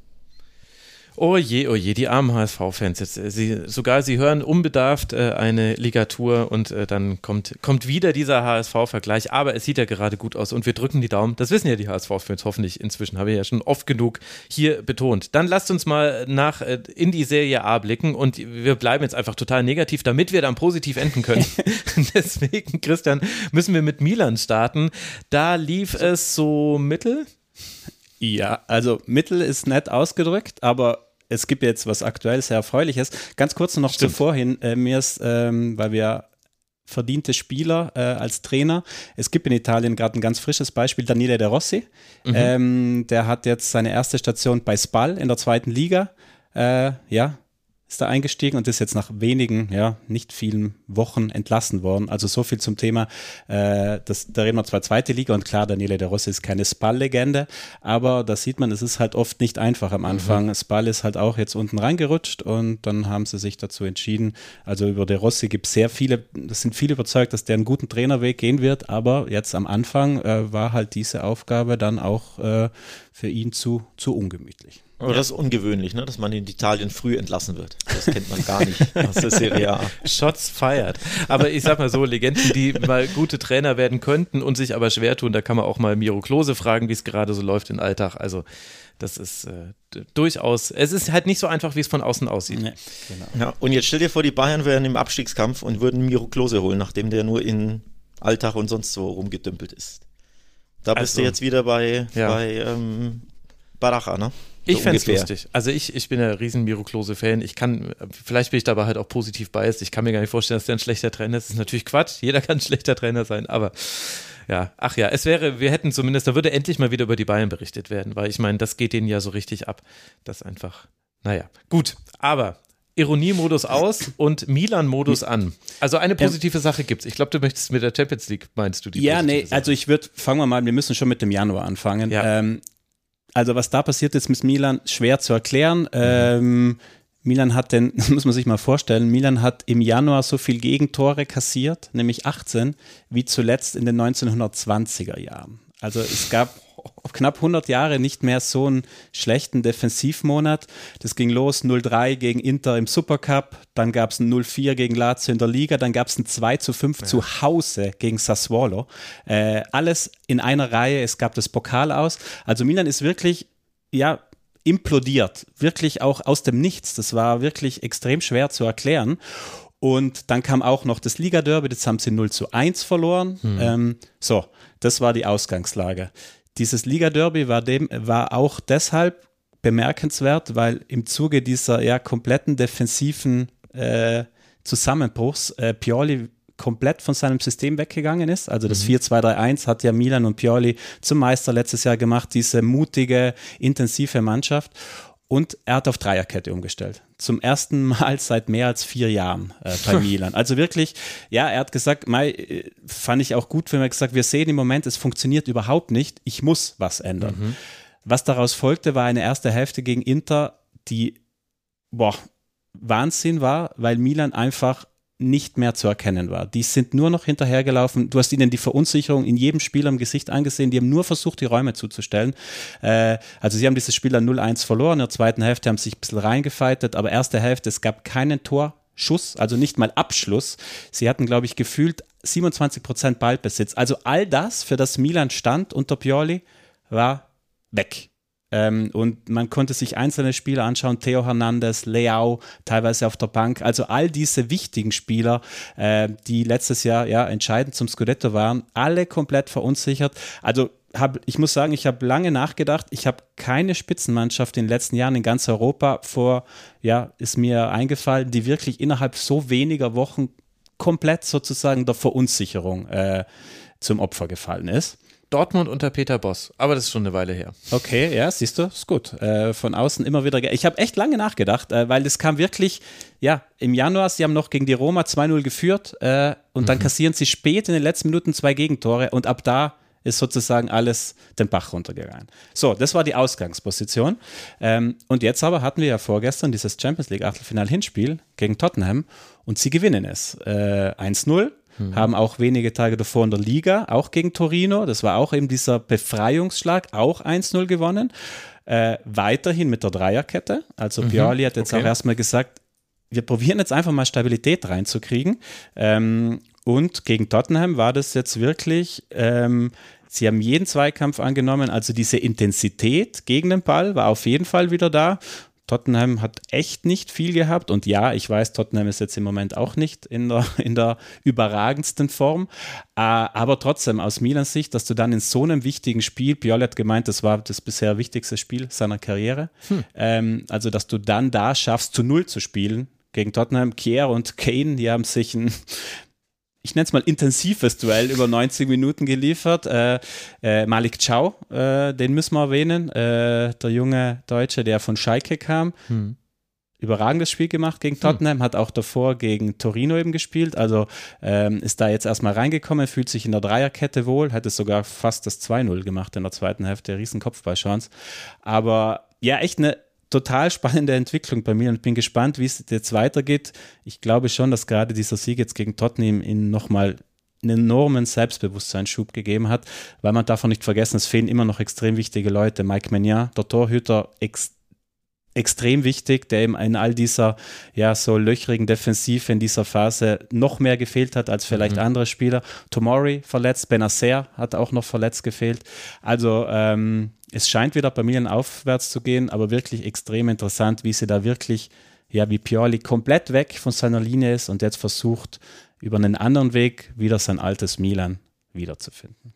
Oh je, oh je, die armen H S V-Fans. Jetzt, sie, sogar sie hören unbedarft äh, eine Ligatur und äh, dann kommt, kommt wieder dieser H S V-Vergleich. Aber es sieht ja gerade gut aus und wir drücken die Daumen. Das wissen ja die H S V-Fans hoffentlich inzwischen, habe ich ja schon oft genug hier betont. Dann lasst uns mal nach äh, in die Serie A blicken und wir bleiben jetzt einfach total negativ, damit wir dann positiv enden können. Deswegen, Christian, müssen wir mit Milan starten. Da lief es so mittel. Ja, also mittel ist nett ausgedrückt, aber es gibt jetzt was aktuell sehr Erfreuliches. Ganz kurz noch zu vorhin, äh, mir ist, ähm, weil wir verdiente Spieler äh, als Trainer, es gibt in Italien gerade ein ganz frisches Beispiel, Daniele De Rossi, mhm. ähm, der hat jetzt seine erste Station bei Spal in der zweiten Liga, äh, ja, ist da eingestiegen und ist jetzt nach wenigen, ja, nicht vielen Wochen entlassen worden. Also so viel zum Thema, äh, das, da reden wir zwar zweite Liga und klar, Daniele De Rossi ist keine Spal-Legende, aber da sieht man, es ist halt oft nicht einfach am Anfang. Mhm. Spal ist halt auch jetzt unten reingerutscht und dann haben sie sich dazu entschieden. Also über De Rossi gibt es sehr viele, das sind viele überzeugt, dass der einen guten Trainerweg gehen wird, aber jetzt am Anfang äh, war halt diese Aufgabe dann auch äh, für ihn zu, zu ungemütlich. Aber ja. Das ist ungewöhnlich, ne? Dass man in Italien früh entlassen wird. Das kennt man gar nicht aus der Serie A. Shots fired. Aber ich sag mal so, Legenden, die mal gute Trainer werden könnten und sich aber schwer tun, da kann man auch mal Miro Klose fragen, wie es gerade so läuft im Alltag. Also das ist äh, durchaus, es ist halt nicht so einfach, wie es von außen aussieht. Nee, genau. Ja, und jetzt stell dir vor, die Bayern wären im Abstiegskampf und würden Miro Klose holen, nachdem der nur in Alltag und sonst so rumgedümpelt ist. Da bist also, du jetzt wieder bei, ja. bei ähm, Baracha, ne? So ich fände es lustig. Also ich, ich bin ein riesen Miro Klose-Fan. Ich kann, vielleicht bin ich dabei halt auch positiv biased. Ich kann mir gar nicht vorstellen, dass der ein schlechter Trainer ist. Das ist natürlich Quatsch. Jeder kann ein schlechter Trainer sein, aber ja, ach ja, es wäre, wir hätten zumindest, da würde endlich mal wieder über die Bayern berichtet werden, weil ich meine, das geht denen ja so richtig ab. Das einfach, naja, gut, aber Ironiemodus aus und Milan-Modus an. Also eine positive Sache gibt's. Ich glaube, du möchtest mit der Champions League, meinst du die? Ja, nee, Sache? Also ich würde, fangen wir mal, wir müssen schon mit dem Januar anfangen. Ja. Ähm, Also was da passiert ist mit Milan, schwer zu erklären. Mhm. Ähm, Milan hat denn, das muss man sich mal vorstellen, Milan hat im Januar so viel Gegentore kassiert, nämlich achtzehn, wie zuletzt in den neunzehnhundertzwanziger Jahren. Also es gab knapp hundert Jahre nicht mehr so einen schlechten Defensivmonat. Das ging los null drei gegen Inter im Supercup, dann gab es ein null vier gegen Lazio in der Liga, dann gab es ein zwei zu fünf ja. zu Hause gegen Sassuolo. Äh, alles in einer Reihe, es gab das Pokal aus. Also Milan ist wirklich, ja, implodiert, wirklich auch aus dem Nichts. Das war wirklich extrem schwer zu erklären. Und dann kam auch noch das Liga-Derby, das haben sie null zu eins verloren. Hm. Ähm, so, das war die Ausgangslage. Dieses Liga-Derby war, dem, war auch deshalb bemerkenswert, weil im Zuge dieser ja kompletten defensiven äh, Zusammenbruchs äh, Pioli komplett von seinem System weggegangen ist. Also das mhm. vier zwei drei eins hat ja Milan und Pioli zum Meister letztes Jahr gemacht, diese mutige, intensive Mannschaft. Und er hat auf Dreierkette umgestellt. Zum ersten Mal seit mehr als vier Jahren äh, bei Milan. Also wirklich, ja, er hat gesagt, Mai, äh, fand ich auch gut, wenn er gesagt, wir sehen im Moment, es funktioniert überhaupt nicht, ich muss was ändern. Mhm. Was daraus folgte, war eine erste Hälfte gegen Inter, die, boah, Wahnsinn war, weil Milan einfach nicht mehr zu erkennen war. Die sind nur noch hinterhergelaufen. Du hast ihnen die Verunsicherung in jedem Spieler im Gesicht angesehen. Die haben nur versucht, die Räume zuzustellen. Äh, also sie haben dieses Spiel dann null eins verloren. In der zweiten Hälfte haben sie sich ein bisschen reingefeitet, aber erste Hälfte, es gab keinen Torschuss, also nicht mal Abschluss. Sie hatten, glaube ich, gefühlt siebenundzwanzig Prozent Ballbesitz. Also all das, für das Milan stand unter Pioli, war weg. Ähm, und man konnte sich einzelne Spieler anschauen, Theo Hernandez, Leao, teilweise auf der Bank, also all diese wichtigen Spieler, äh, die letztes Jahr ja entscheidend zum Scudetto waren, alle komplett verunsichert. Also hab, ich muss sagen, ich habe lange nachgedacht, ich habe keine Spitzenmannschaft in den letzten Jahren in ganz Europa vor, ja, ist mir eingefallen, die wirklich innerhalb so weniger Wochen komplett sozusagen der Verunsicherung äh, zum Opfer gefallen ist. Dortmund unter Peter Bosz, aber das ist schon eine Weile her. Okay, ja, siehst du, ist gut. Äh, von außen immer wieder, ge- ich habe echt lange nachgedacht, äh, weil das kam wirklich, ja, im Januar, sie haben noch gegen die Roma zwei null geführt äh, und mhm. dann kassieren sie spät in den letzten Minuten zwei Gegentore und ab da ist sozusagen alles den Bach runtergegangen. So, das war die Ausgangsposition. Ähm, und jetzt aber hatten wir ja vorgestern dieses Champions League Achtelfinal-Hinspiel gegen Tottenham und sie gewinnen es. Äh, eins null. Mhm. Haben auch wenige Tage davor in der Liga, auch gegen Torino, das war auch eben dieser Befreiungsschlag, auch eins null gewonnen. Äh, weiterhin mit der Dreierkette, also mhm. Pioli hat jetzt okay. auch erstmal gesagt, wir probieren jetzt einfach mal Stabilität reinzukriegen. Ähm, und gegen Tottenham war das jetzt wirklich, ähm, sie haben jeden Zweikampf angenommen, also diese Intensität gegen den Ball war auf jeden Fall wieder da. Tottenham hat echt nicht viel gehabt und ja, ich weiß, Tottenham ist jetzt im Moment auch nicht in der, in der überragendsten Form, äh, aber trotzdem aus Milans Sicht, dass du dann in so einem wichtigen Spiel, Pioli hat gemeint, das war das bisher wichtigste Spiel seiner Karriere, hm. ähm, also dass du dann da schaffst, zu Null zu spielen gegen Tottenham. Kier und Kane, die haben sich ein ich nenne es mal intensives Duell über neunzig Minuten geliefert. Äh, äh, Malik Thiaw, äh, den müssen wir erwähnen, äh, der junge Deutsche, der von Schalke kam. Hm. Überragendes Spiel gemacht gegen Tottenham, hm. hat auch davor gegen Torino eben gespielt, also ähm, ist da jetzt erstmal reingekommen, fühlt sich in der Dreierkette wohl, hat es sogar fast das zwei null gemacht in der zweiten Hälfte, riesen Kopfballchance. Aber ja, echt eine total spannende Entwicklung bei mir und bin gespannt, wie es jetzt weitergeht. Ich glaube schon, dass gerade dieser Sieg jetzt gegen Tottenham ihnen nochmal einen enormen Selbstbewusstseinsschub gegeben hat, weil man darf auch nicht vergessen, es fehlen immer noch extrem wichtige Leute. Mike Maignan, der Torhüter, ex, extrem wichtig, der eben in all dieser ja so löchrigen Defensive in dieser Phase noch mehr gefehlt hat als vielleicht mhm. andere Spieler. Tomori verletzt, Benacer hat auch noch verletzt gefehlt. Also ähm, es scheint wieder bei Milan aufwärts zu gehen, aber wirklich extrem interessant, wie sie da wirklich, ja, wie Pioli komplett weg von seiner Linie ist und jetzt versucht, über einen anderen Weg wieder sein altes Milan wiederzufinden.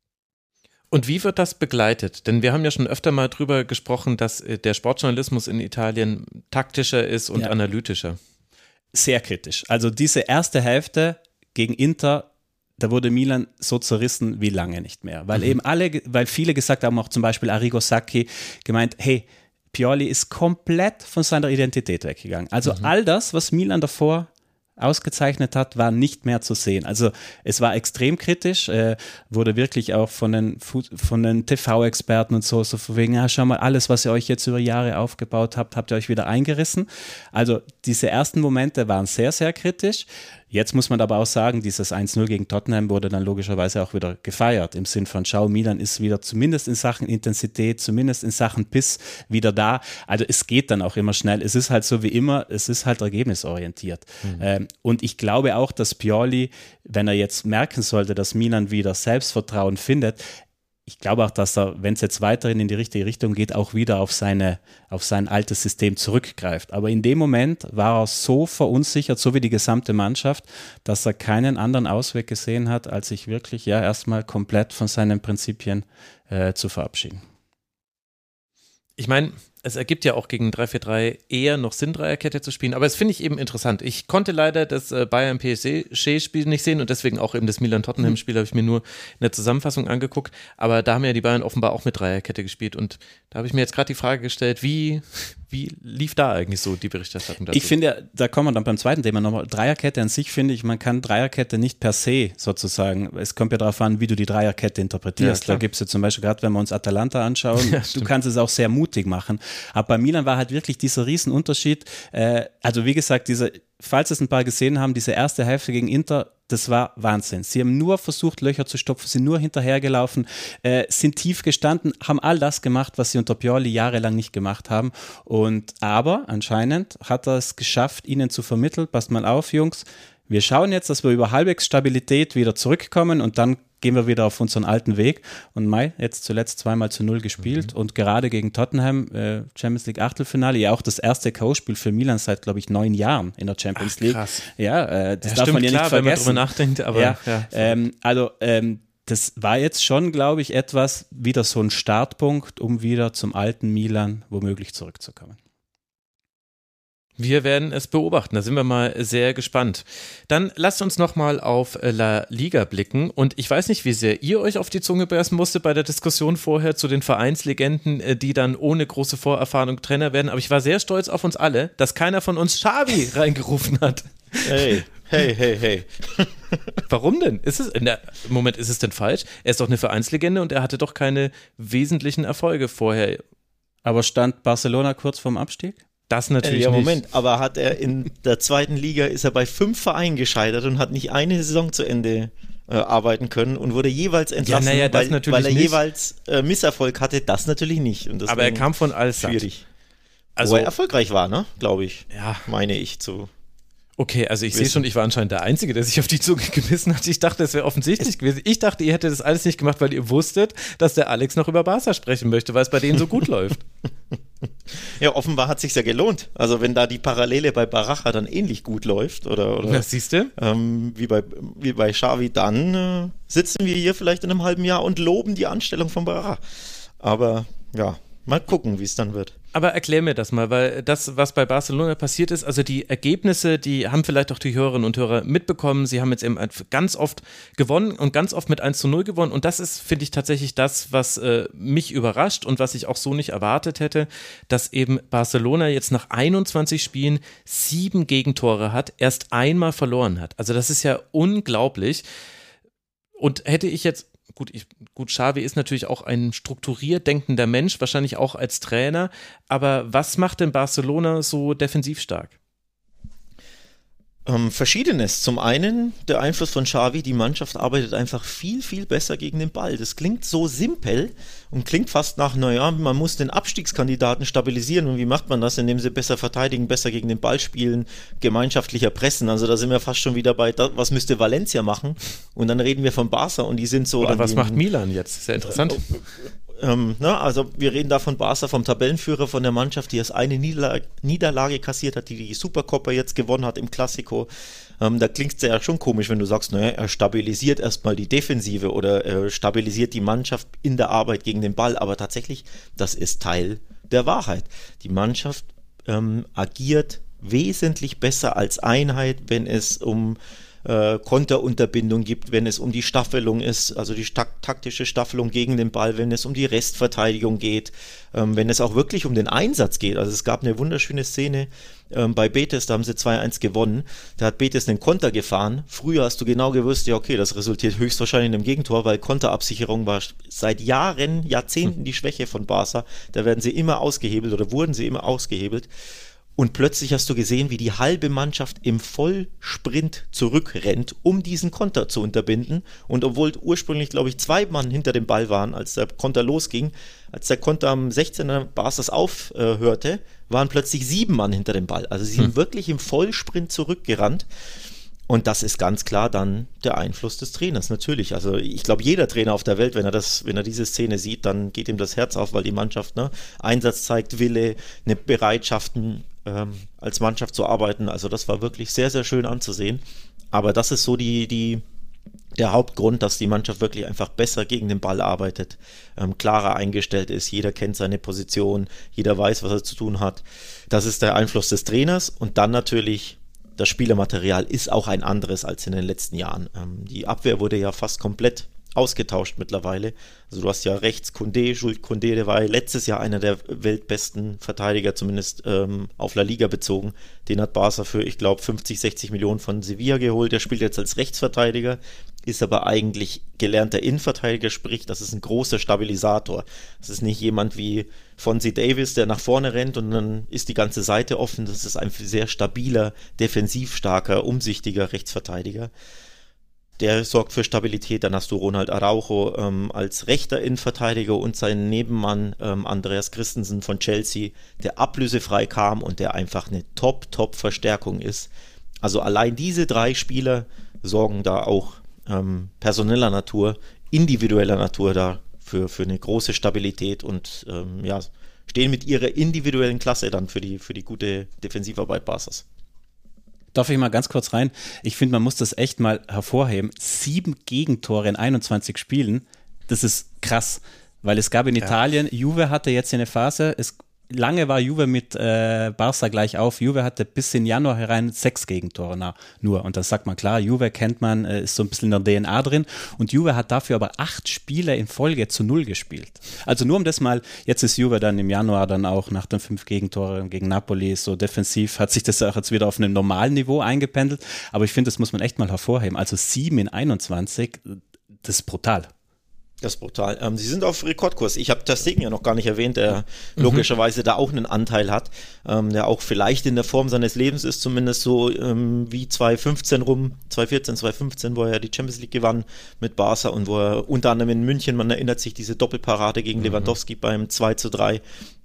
Und wie wird das begleitet? Denn wir haben ja schon öfter mal drüber gesprochen, dass der Sportjournalismus in Italien taktischer ist und ja. analytischer. Sehr kritisch. Also diese erste Hälfte gegen Inter, da wurde Milan so zerrissen wie lange nicht mehr. Weil mhm. eben alle, weil viele gesagt haben, auch zum Beispiel Arrigo Sacchi, gemeint, hey, Pioli ist komplett von seiner Identität weggegangen. Also mhm. all das, was Milan davor ausgezeichnet hat, war nicht mehr zu sehen. Also es war extrem kritisch, äh, wurde wirklich auch von den, von den T V-Experten und so, so von wegen, ja, schau mal, alles, was ihr euch jetzt über Jahre aufgebaut habt, habt ihr euch wieder eingerissen. Also diese ersten Momente waren sehr, sehr kritisch. Jetzt muss man aber auch sagen, dieses eins null gegen Tottenham wurde dann logischerweise auch wieder gefeiert, im Sinn von, schau, Milan ist wieder zumindest in Sachen Intensität, zumindest in Sachen Biss wieder da. Also es geht dann auch immer schnell. Es ist halt so wie immer, es ist halt ergebnisorientiert. Mhm. Ähm, und ich glaube auch, dass Pioli, wenn er jetzt merken sollte, dass Milan wieder Selbstvertrauen findet, ich glaube auch, dass er, wenn es jetzt weiterhin in die richtige Richtung geht, auch wieder auf, seine, auf sein altes System zurückgreift. Aber in dem Moment war er so verunsichert, so wie die gesamte Mannschaft, dass er keinen anderen Ausweg gesehen hat, als sich wirklich ja erstmal komplett von seinen Prinzipien äh, zu verabschieden. Ich meine, es ergibt ja auch gegen drei vier drei eher noch Sinn, Dreierkette zu spielen, aber das finde ich eben interessant. Ich konnte leider das Bayern-P S G-Spiel nicht sehen und deswegen auch eben das Milan-Tottenham-Spiel habe ich mir nur in der Zusammenfassung angeguckt, aber da haben ja die Bayern offenbar auch mit Dreierkette gespielt und da habe ich mir jetzt gerade die Frage gestellt, wie, wie lief da eigentlich so die Berichterstattung dazu? Ich finde, da kommen wir dann beim zweiten Thema nochmal. Dreierkette an sich finde ich, man kann Dreierkette nicht per se sozusagen, es kommt ja darauf an, wie du die Dreierkette interpretierst. Ja, da gibt es ja zum Beispiel, gerade wenn wir uns Atalanta anschauen, ja, du kannst es auch sehr mutig machen. Aber bei Milan war halt wirklich dieser Riesenunterschied. Äh, also wie gesagt, diese falls es ein paar gesehen haben, diese erste Hälfte gegen Inter, das war Wahnsinn. Sie haben nur versucht, Löcher zu stopfen, sind nur hinterhergelaufen, äh, sind tief gestanden, haben all das gemacht, was sie unter Pioli jahrelang nicht gemacht haben. Und aber anscheinend hat er es geschafft, ihnen zu vermitteln, passt mal auf, Jungs, wir schauen jetzt, dass wir über halbwegs Stabilität wieder zurückkommen und dann gehen wir wieder auf unseren alten Weg. Und Mai, jetzt zuletzt zweimal zu null gespielt mhm. und gerade gegen Tottenham, äh, Champions League Achtelfinale, ja auch das erste K O-Spiel für Milan seit, glaube ich, neun Jahren in der Champions Ach, League. Krass. Ja, äh, das ja, darf stimmt, man ja klar, nicht vergessen. Wenn man drüber nachdenkt, aber ja, ja. Ähm, also, ähm, das war jetzt schon, glaube ich, etwas, wieder so ein Startpunkt, um wieder zum alten Milan womöglich zurückzukommen. Wir werden es beobachten, da sind wir mal sehr gespannt. Dann lasst uns nochmal auf La Liga blicken und ich weiß nicht, wie sehr ihr euch auf die Zunge beißen musstet bei der Diskussion vorher zu den Vereinslegenden, die dann ohne große Vorerfahrung Trainer werden, aber ich war sehr stolz auf uns alle, dass keiner von uns Xavi reingerufen hat. Hey, hey, hey, hey. Warum denn? Ist es, in der, Moment, ist es denn falsch? Er ist doch eine Vereinslegende und er hatte doch keine wesentlichen Erfolge vorher. Aber stand Barcelona kurz vorm Abstieg? Das natürlich äh, ja, nicht. Moment, aber hat er in der zweiten Liga, ist er bei fünf Vereinen gescheitert und hat nicht eine Saison zu Ende äh, arbeiten können und wurde jeweils entlassen, ja, naja, weil, weil er nicht. jeweils äh, Misserfolg hatte, das natürlich nicht. Und aber er kam von Al-Sadd. Schwierig. Also, Wo er erfolgreich war, ne? Glaube ich. Ja. Meine ich zu. Okay, also ich sehe schon, ich war anscheinend der Einzige, der sich auf die Zunge gebissen hat. Ich dachte, es wäre offensichtlich gewesen. Ich dachte, ihr hättet das alles nicht gemacht, weil ihr wusstet, dass der Alex noch über Barca sprechen möchte, weil es bei denen so gut läuft. Ja, offenbar hat es sich ja gelohnt. Also wenn da die Parallele bei Baraja dann ähnlich gut läuft oder, oder das siehst du? Ähm, wie, bei, wie bei Xavi, dann äh, sitzen wir hier vielleicht in einem halben Jahr und loben die Anstellung von Baraja. Aber ja, mal gucken, wie es dann wird. Aber erklär mir das mal, weil das, was bei Barcelona passiert ist, also die Ergebnisse, die haben vielleicht auch die Hörerinnen und Hörer mitbekommen. Sie haben jetzt eben ganz oft gewonnen und ganz oft mit eins zu null gewonnen. Und das ist, finde ich, tatsächlich das, was äh, mich überrascht und was ich auch so nicht erwartet hätte, dass eben Barcelona jetzt nach einundzwanzig Spielen sieben Gegentore hat, erst einmal verloren hat. Also das ist ja unglaublich. Und hätte ich jetzt Gut, ich, gut, Xavi ist natürlich auch ein strukturiert denkender Mensch, wahrscheinlich auch als Trainer, aber was macht denn Barcelona so defensiv stark? Ähm, Verschiedenes. Zum einen der Einfluss von Xavi, die Mannschaft arbeitet einfach viel, viel besser gegen den Ball. Das klingt so simpel und klingt fast nach, naja, man muss den Abstiegskandidaten stabilisieren. Und wie macht man das? Indem sie besser verteidigen, besser gegen den Ball spielen, gemeinschaftlicher pressen. Also da sind wir fast schon wieder bei, was müsste Valencia machen? Und dann reden wir von Barca und die sind so... Oder was den, macht Milan jetzt? Sehr interessant. Ähm, na, also wir reden da von Barca, vom Tabellenführer von der Mannschaft, die erst eine Niederlage, Niederlage kassiert hat, die die Supercopa jetzt gewonnen hat im Klassiko. Ähm, da klingt es ja schon komisch, wenn du sagst, naja, er stabilisiert erstmal die Defensive oder er stabilisiert die Mannschaft in der Arbeit gegen den Ball, aber tatsächlich, das ist Teil der Wahrheit. Die Mannschaft ähm, agiert wesentlich besser als Einheit, wenn es um Äh, Konterunterbindung gibt, wenn es um die Staffelung ist, also die tak- taktische Staffelung gegen den Ball, wenn es um die Restverteidigung geht, ähm, wenn es auch wirklich um den Einsatz geht. Also es gab eine wunderschöne Szene ähm, bei Betis, da haben sie zwei eins gewonnen, da hat Betis einen Konter gefahren. Früher hast du genau gewusst, ja okay, das resultiert höchstwahrscheinlich in einem Gegentor, weil Konterabsicherung war seit Jahren, Jahrzehnten die Schwäche von Barca. Da werden sie immer ausgehebelt oder wurden sie immer ausgehebelt. Und plötzlich hast du gesehen, wie die halbe Mannschaft im Vollsprint zurückrennt, um diesen Konter zu unterbinden. Und obwohl ursprünglich, glaube ich, zwei Mann hinter dem Ball waren, als der Konter losging, als der Konter am sechzehner Barca's aufhörte, waren plötzlich sieben Mann hinter dem Ball. Also sie sind hm. wirklich im Vollsprint zurückgerannt. Und das ist ganz klar dann der Einfluss des Trainers, natürlich. Also ich glaube, jeder Trainer auf der Welt, wenn er das, wenn er diese Szene sieht, dann geht ihm das Herz auf, weil die Mannschaft ne, Einsatz zeigt, Wille, eine Bereitschaft, ähm, als Mannschaft zu arbeiten. Also das war wirklich sehr, sehr schön anzusehen. Aber das ist so die, die, der Hauptgrund, dass die Mannschaft wirklich einfach besser gegen den Ball arbeitet, ähm, klarer eingestellt ist. Jeder kennt seine Position, jeder weiß, was er zu tun hat. Das ist der Einfluss des Trainers und dann natürlich das Spielermaterial ist auch ein anderes als in den letzten Jahren. Ähm, die Abwehr wurde ja fast komplett ausgetauscht mittlerweile. Also du hast ja rechts Koundé, Jules Koundé, der war ja letztes Jahr einer der weltbesten Verteidiger, zumindest ähm, auf La Liga bezogen. Den hat Barca für, ich glaube, fünfzig, sechzig Millionen von Sevilla geholt. Der spielt jetzt als Rechtsverteidiger, ist aber eigentlich gelernter Innenverteidiger, sprich, das ist ein großer Stabilisator. Das ist nicht jemand wie Fonzie Davis, der nach vorne rennt und dann ist die ganze Seite offen. Das ist ein sehr stabiler, defensiv starker, umsichtiger Rechtsverteidiger. Der sorgt für Stabilität. Dann hast du Ronald Araujo ähm, als rechter Innenverteidiger und seinen Nebenmann ähm, Andreas Christensen von Chelsea, der ablösefrei kam und der einfach eine Top-Top-Verstärkung ist. Also allein diese drei Spieler sorgen da auch ähm, personeller Natur, individueller Natur da für, für eine große Stabilität und ähm, ja, stehen mit ihrer individuellen Klasse dann für die, für die gute Defensivarbeit Barças. Darf ich mal ganz kurz rein? Ich finde, man muss das echt mal hervorheben. Sieben Gegentore in einundzwanzig Spielen, das ist krass, weil es gab in ja. Italien, Juve hatte jetzt eine Phase, es lange war Juve mit äh, Barca gleich auf. Juve hatte bis in Januar herein sechs Gegentore na, nur. Und das sagt man klar, Juve kennt man, äh, ist so ein bisschen in der D N A drin. Und Juve hat dafür aber acht Spiele in Folge zu null gespielt. Also nur um das mal, jetzt ist Juve dann im Januar dann auch nach den fünf Gegentoren gegen Napoli so defensiv, hat sich das auch jetzt wieder auf einem normalen Niveau eingependelt. Aber ich finde, das muss man echt mal hervorheben. Also sieben in einundzwanzig, das ist brutal. Das ist brutal. Ähm, sie sind auf Rekordkurs. Ich habe Ter Stegen ja noch gar nicht erwähnt, der mhm. logischerweise da auch einen Anteil hat, ähm, der auch vielleicht in der Form seines Lebens ist, zumindest so ähm, wie zwanzig fünfzehn rum, zwanzig vierzehn, zwanzig fünfzehn, wo er ja die Champions League gewann mit Barca und wo er unter anderem in München, man erinnert sich, diese Doppelparade gegen mhm. Lewandowski beim zwei zu drei,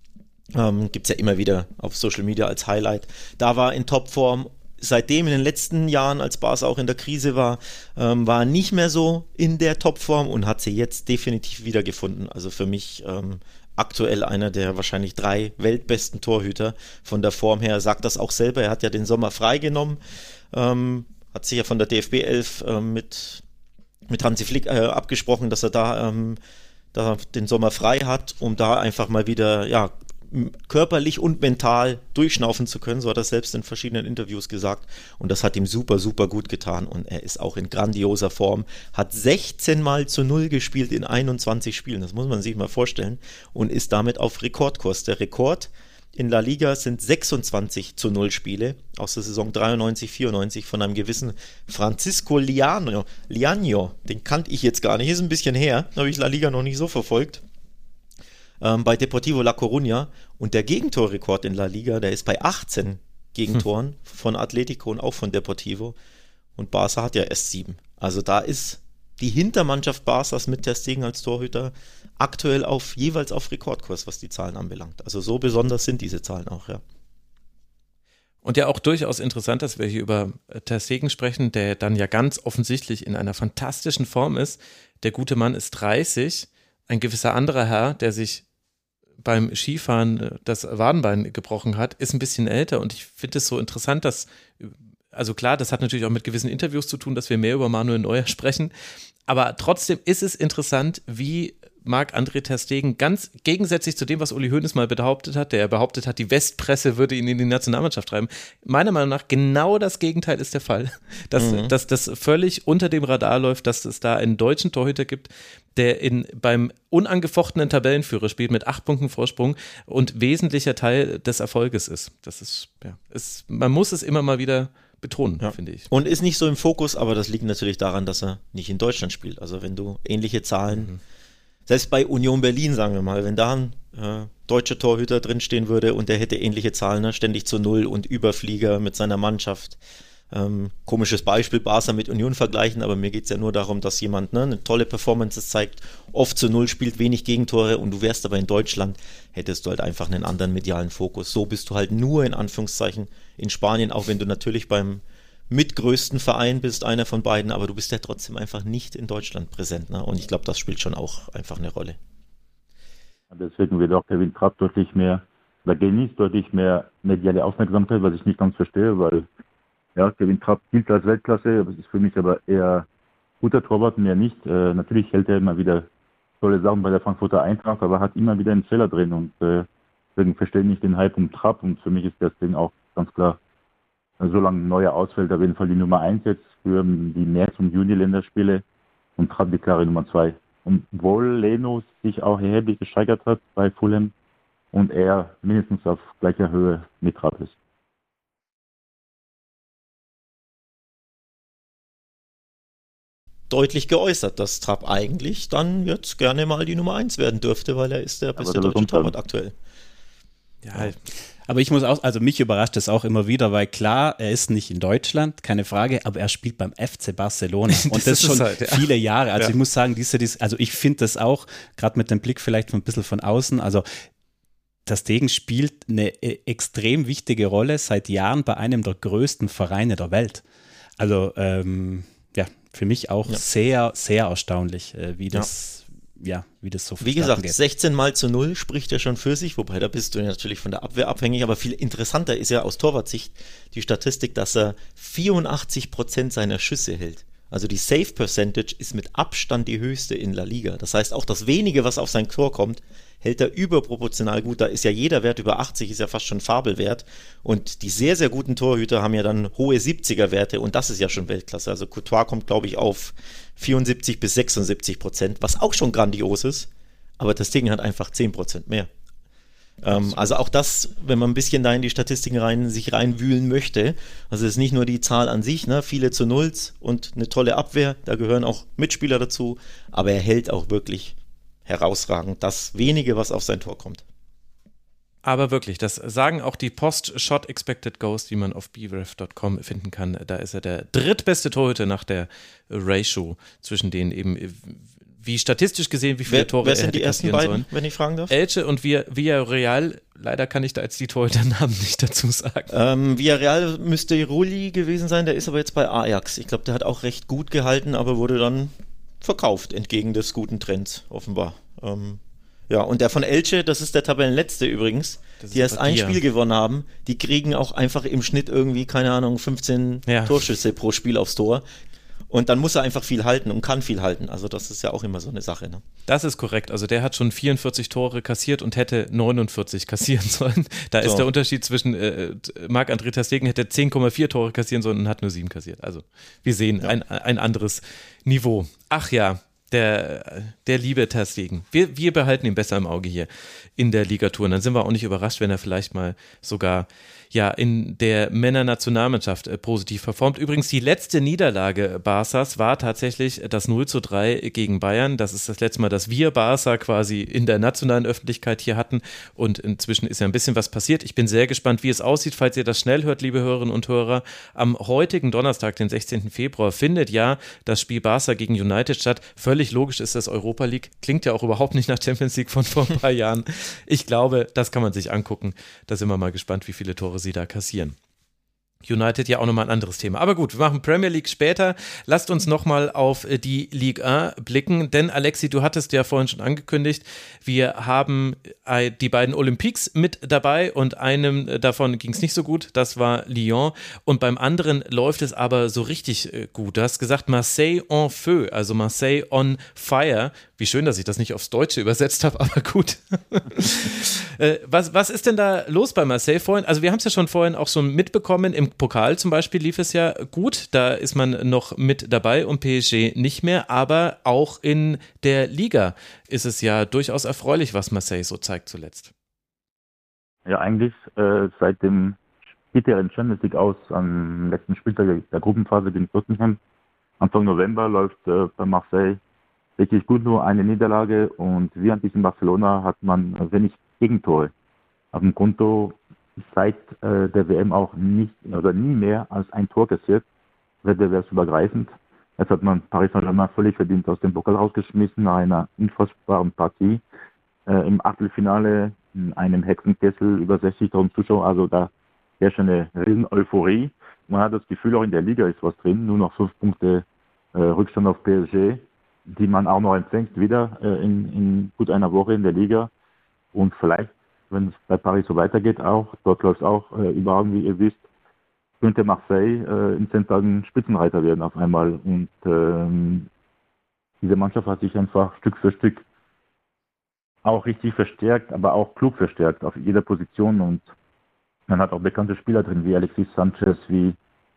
ähm, gibt es ja immer wieder auf Social Media als Highlight. Da war in Topform. Seitdem in den letzten Jahren, als Barca auch in der Krise war, ähm, war er nicht mehr so in der Topform und hat sie jetzt definitiv wiedergefunden. Also für mich ähm, aktuell einer der wahrscheinlich drei weltbesten Torhüter von der Form her. Er sagt das auch selber, er hat ja den Sommer freigenommen, ähm, hat sich ja von der D F B elf ähm, mit, mit Hansi Flick äh, abgesprochen, dass er da, ähm, da den Sommer frei hat, um da einfach mal wieder, ja, körperlich und mental durchschnaufen zu können, so hat er selbst in verschiedenen Interviews gesagt und das hat ihm super, super gut getan und er ist auch in grandioser Form, hat sechzehn Mal zu null gespielt in einundzwanzig Spielen, das muss man sich mal vorstellen und ist damit auf Rekordkurs. Der Rekord in La Liga sind sechsundzwanzig zu null Spiele aus der Saison dreiundneunzig, vierundneunzig von einem gewissen Francisco Liano, Liano, den kannte ich jetzt gar nicht, ist ein bisschen her, habe ich La Liga noch nicht so verfolgt. Ähm, bei Deportivo La Coruña und der Gegentorrekord in La Liga, der ist bei achtzehn Gegentoren hm. von Atletico und auch von Deportivo und Barca hat ja erst sieben. Also da ist die Hintermannschaft Barças mit Ter Stegen als Torhüter aktuell auf jeweils auf Rekordkurs, was die Zahlen anbelangt. Also so besonders sind diese Zahlen auch, ja. Und ja auch durchaus interessant, dass wir hier über Ter Stegen sprechen, der dann ja ganz offensichtlich in einer fantastischen Form ist. Der gute Mann ist dreißig, ein gewisser anderer Herr, der sich beim Skifahren das Wadenbein gebrochen hat, ist ein bisschen älter und ich finde es so interessant, dass, also klar, das hat natürlich auch mit gewissen Interviews zu tun, dass wir mehr über Manuel Neuer sprechen, aber trotzdem ist es interessant, wie Marc-André Ter Stegen ganz gegensätzlich zu dem, was Uli Hoeneß mal behauptet hat, der behauptet hat, die Westpresse würde ihn in die Nationalmannschaft treiben. Meiner Meinung nach genau das Gegenteil ist der Fall. Dass, mhm. dass das völlig unter dem Radar läuft, dass es da einen deutschen Torhüter gibt, der in, beim unangefochtenen Tabellenführer spielt mit acht Punkten Vorsprung und wesentlicher Teil des Erfolges ist. Das ist, ja, ist, man muss es immer mal wieder betonen, ja. finde ich. Und ist nicht so im Fokus, aber das liegt natürlich daran, dass er nicht in Deutschland spielt. Also wenn du ähnliche Zahlen mhm. selbst bei Union Berlin, sagen wir mal, wenn da ein äh, deutscher Torhüter drinstehen würde und der hätte ähnliche Zahlen, ne, ständig zu Null und Überflieger mit seiner Mannschaft. Ähm, komisches Beispiel, Barca mit Union vergleichen, aber mir geht es ja nur darum, dass jemand ne, eine tolle Performance zeigt, oft zu Null spielt, wenig Gegentore und du wärst aber in Deutschland, hättest du halt einfach einen anderen medialen Fokus. So bist du halt nur in Anführungszeichen in Spanien, auch wenn du natürlich beim mitgrößten Verein bist, einer von beiden, aber du bist ja trotzdem einfach nicht in Deutschland präsent. Ne? Und ich glaube, das spielt schon auch einfach eine Rolle. Deswegen wird auch Kevin Trapp deutlich mehr, oder genießt deutlich mehr mediale Aufmerksamkeit, was ich nicht ganz verstehe, weil ja, Kevin Trapp gilt als Weltklasse, das ist für mich aber eher guter Torwart, mehr nicht. Äh, natürlich hält er immer wieder tolle Sachen bei der Frankfurter Eintracht, aber hat immer wieder einen Fehler drin und äh, deswegen verstehe ich nicht den Hype um Trapp und für mich ist das Ding auch ganz klar, solange ein neuer ausfällt, auf jeden Fall die Nummer eins jetzt für die März- und Juni-Länderspiele. und Trapp die klare Nummer zwei. Und obwohl Leno sich auch erheblich gesteigert hat bei Fulham und er mindestens auf gleicher Höhe mit Trapp ist. Deutlich geäußert, dass Trapp eigentlich dann jetzt gerne mal die Nummer eins werden dürfte, weil er ist der beste deutsche Torwart aktuell. Ja, aber ich muss auch, also mich überrascht es auch immer wieder, weil klar, er ist nicht in Deutschland, keine Frage, aber er spielt beim F C Barcelona und das, das schon halt, ja. viele Jahre. Also ja. ich muss sagen, diese, diese also ich finde das auch, gerade mit dem Blick vielleicht ein bisschen von außen, also Ter Stegen spielt eine extrem wichtige Rolle seit Jahren bei einem der größten Vereine der Welt. Also ähm, ja, für mich auch ja. sehr, sehr erstaunlich, äh, wie das ja. ja, wie das so Wie gesagt, geht. sechzehn Mal zu null spricht ja schon für sich, wobei da bist du natürlich von der Abwehr abhängig, aber viel interessanter ist ja aus Torwartsicht die Statistik, dass er vierundachtzig Prozent seiner Schüsse hält. Also die Save Percentage ist mit Abstand die höchste in La Liga. Das heißt, auch das wenige, was auf sein Tor kommt, hält er überproportional gut. Da ist ja jeder Wert über achtzig, ist ja fast schon Fabelwert. Und die sehr, sehr guten Torhüter haben ja dann hohe siebziger-Werte und das ist ja schon Weltklasse. Also Courtois kommt, glaube ich, auf vierundsiebzig bis sechsundsiebzig Prozent, was auch schon grandios ist. Aber das Ding hat einfach zehn Prozent mehr. Ähm, also auch das, wenn man ein bisschen da in die Statistiken rein, sich reinwühlen möchte, also es ist nicht nur die Zahl an sich, ne, viele zu Nulls und eine tolle Abwehr, da gehören auch Mitspieler dazu, aber er hält auch wirklich herausragend das wenige, was auf sein Tor kommt. Aber wirklich, das sagen auch die Post-Shot Expected Goals, die man auf b ref punkt com finden kann. Da ist er der drittbeste Torhüter nach der Ratio zwischen denen eben, wie statistisch gesehen, wie viele wer, Tore wer er sind hätte die ersten kassieren beiden, sollen. wenn ich fragen darf? Elche und Villarreal, leider kann ich da jetzt die Torhüternamen nicht dazu sagen. Ähm, Villarreal müsste Rulli gewesen sein, der ist aber jetzt bei Ajax. Ich glaube, der hat auch recht gut gehalten, aber wurde dann verkauft, entgegen des guten Trends, offenbar. Ähm, ja, und der von Elche, das ist der Tabellenletzte übrigens, die erst ein Spiel gewonnen haben, die kriegen auch einfach im Schnitt irgendwie, keine Ahnung, fünfzehn ja. Torschüsse pro Spiel aufs Tor. Und dann muss er einfach viel halten und kann viel halten. Also das ist ja auch immer so eine Sache. Ne? Das ist korrekt. Also der hat schon vierundvierzig Tore kassiert und hätte neunundvierzig kassieren sollen. Da so. ist der Unterschied zwischen äh, Marc-André ter Stegen hätte zehn Komma vier Tore kassieren sollen und hat nur sieben kassiert. Also wir sehen ja. ein, ein anderes Niveau. Ach ja, der, der liebe Ter Stegen. Wir, wir behalten ihn besser im Auge hier in der Ligatur. Und dann sind wir auch nicht überrascht, wenn er vielleicht mal sogar ja in der Männernationalmannschaft äh, positiv performt. Übrigens, die letzte Niederlage Barças war tatsächlich das null zu drei gegen Bayern. Das ist das letzte Mal, dass wir Barça quasi in der nationalen Öffentlichkeit hier hatten und inzwischen ist ja ein bisschen was passiert. Ich bin sehr gespannt, wie es aussieht, falls ihr das schnell hört, liebe Hörerinnen und Hörer. Am heutigen Donnerstag, den sechzehnten Februar, findet ja das Spiel Barça gegen United statt. Völlig logisch ist das Europa League. Klingt ja auch überhaupt nicht nach Champions League von vor ein paar Jahren. Ich glaube, das kann man sich angucken. Da sind wir mal gespannt, wie viele Tore sie da kassieren. United ja auch nochmal ein anderes Thema. Aber gut, wir machen Premier League später. Lasst uns nochmal auf die Ligue eins blicken, denn Alexi, du hattest ja vorhin schon angekündigt, wir haben die beiden Olympiques mit dabei und einem davon ging es nicht so gut, das war Lyon und beim anderen läuft es aber so richtig gut. Du hast gesagt Marseille en feu, also Marseille on fire. Wie schön, dass ich das nicht aufs Deutsche übersetzt habe, aber gut. was, was ist denn da los bei Marseille vorhin? Also wir haben es ja schon vorhin auch so mitbekommen, im Pokal zum Beispiel lief es ja gut, da ist man noch mit dabei und P S G nicht mehr, aber auch in der Liga ist es ja durchaus erfreulich, was Marseille so zeigt zuletzt. Ja, eigentlich äh, seit dem bitteren Champions League aus am letzten Spieltag der Gruppenphase gegen Tottenham, Anfang November läuft äh, bei Marseille wirklich gut, nur eine Niederlage und wie an diesem Barcelona hat man wenig Gegentore auf dem Konto. Seit äh, der W M auch nicht oder nie mehr als ein Tor kassiert, wettbewerbsübergreifend. Jetzt hat man Paris Saint-Germain völlig verdient aus dem Pokal rausgeschmissen nach einer unfassbaren Partie. Äh, Im Achtelfinale in einem Hexenkessel über sechzigtausend Zuschauer, also da herrscht eine riesen Euphorie. Man hat das Gefühl, auch in der Liga ist was drin, nur noch fünf Punkte äh, Rückstand auf P S G, die man auch noch empfängt wieder äh, in, in gut einer Woche in der Liga und vielleicht, wenn es bei Paris so weitergeht auch, dort läuft es auch äh, überragend, wie ihr wisst, könnte Marseille äh, in zehn Tagen Spitzenreiter werden auf einmal. Und ähm, diese Mannschaft hat sich einfach Stück für Stück auch richtig verstärkt, aber auch klug verstärkt auf jeder Position. Und man hat auch bekannte Spieler drin, wie Alexis Sanchez, wie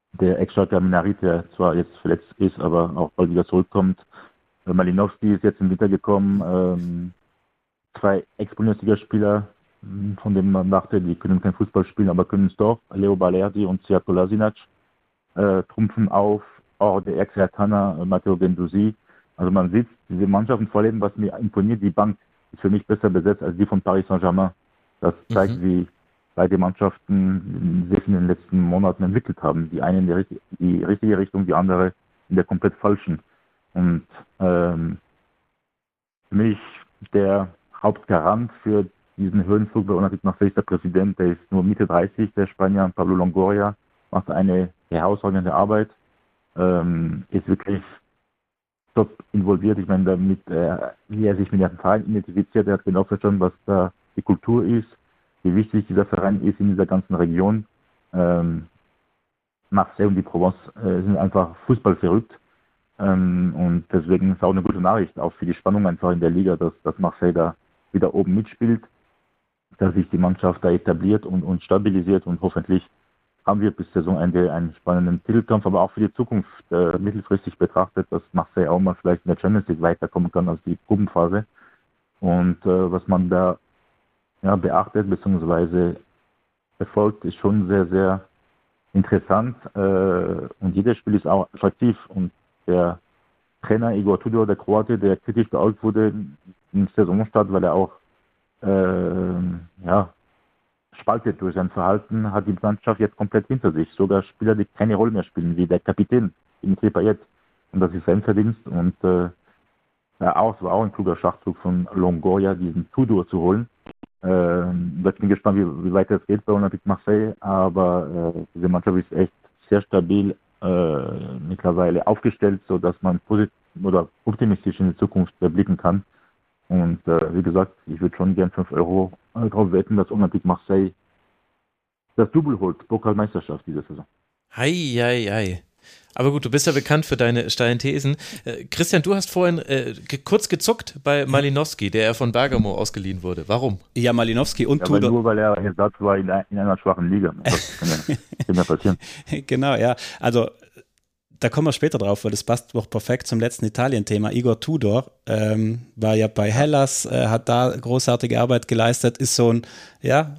der Ex-Schalker Minari, der zwar jetzt verletzt ist, aber auch bald wieder zurückkommt. Malinowski ist jetzt im Winter gekommen. Ähm, zwei Ex-Bundesligaspieler, von denen man dachte, die können kein Fußball spielen, aber können es doch. Leo Balerdi und Sead Kolasinac äh, trumpfen auf. Auch der Ex-Hertaner äh, Matteo Guendouzi. Also man sieht diese Mannschaften, vor allem, was mir imponiert, die Bank ist für mich besser besetzt als die von Paris Saint-Germain. Das zeigt, mhm. wie beide Mannschaften sich in den letzten Monaten entwickelt haben. Die eine in die, richtig, die richtige Richtung, die andere in der komplett falschen. Und ähm, für mich der Hauptgarant für diesen Höhenflug bei Olympique Marseille ist der Präsident, der ist nur Mitte dreißig, der Spanier Pablo Longoria, macht eine herausragende Arbeit, ähm, ist wirklich top involviert. Ich meine, damit, äh, wie er sich mit dem Verein identifiziert, er hat genau verstanden, was da die Kultur ist, wie wichtig dieser Verein ist in dieser ganzen Region. Ähm, Marseille und die Provence äh, sind einfach fußballverrückt. Ähm, und deswegen ist es auch eine gute Nachricht, auch für die Spannung einfach in der Liga, dass, dass Marseille da wieder oben mitspielt, dass sich die Mannschaft da etabliert und, und stabilisiert und hoffentlich haben wir bis Saisonende einen spannenden Titelkampf, aber auch für die Zukunft äh, mittelfristig betrachtet, dass Marseille auch mal vielleicht in der Champions League weiterkommen kann als die Gruppenphase. Und äh, was man da ja, beachtet bzw. verfolgt, ist schon sehr, sehr interessant äh, und jedes Spiel ist auch attraktiv und der Trainer Igor Tudor, der Kroate, der kritisch beäugt wurde im Saisonstart, weil er auch äh, ja, spaltet durch sein Verhalten, hat die Mannschaft jetzt komplett hinter sich. Sogar Spieler, die keine Rolle mehr spielen, wie der Kapitän Dimitri Payet. Und das ist sein Verdienst. Und äh, ja, auch, es war auch ein kluger Schachzug von Longoria, diesen Tudor zu holen. Äh, ich bin gespannt, wie, wie weit das geht bei Olympique Marseille. Aber äh, diese Mannschaft ist echt sehr stabil äh, mittlerweile aufgestellt, sodass man positiv oder optimistisch in die Zukunft blicken kann. Und äh, wie gesagt, ich würde schon gern fünf Euro äh, drauf wetten, dass Olympique Marseille das Double holt, Pokalmeisterschaft diese Saison. Hei, hei, hei. Aber gut, du bist ja bekannt für deine steilen Thesen. Äh, Christian, du hast vorhin äh, ge- kurz gezuckt bei Malinowski, der ja von Bergamo ausgeliehen wurde. Warum? Ja, Malinowski und ja, Tudor. Nur weil er Ersatz war in, ein, in einer schwachen Liga. Das kann ja, kann ja passieren. Genau, ja. Also da kommen wir später drauf, weil das passt doch perfekt zum letzten Italien-Thema. Igor Tudor ähm, war ja bei Hellas, äh, hat da großartige Arbeit geleistet, ist so ein, ja,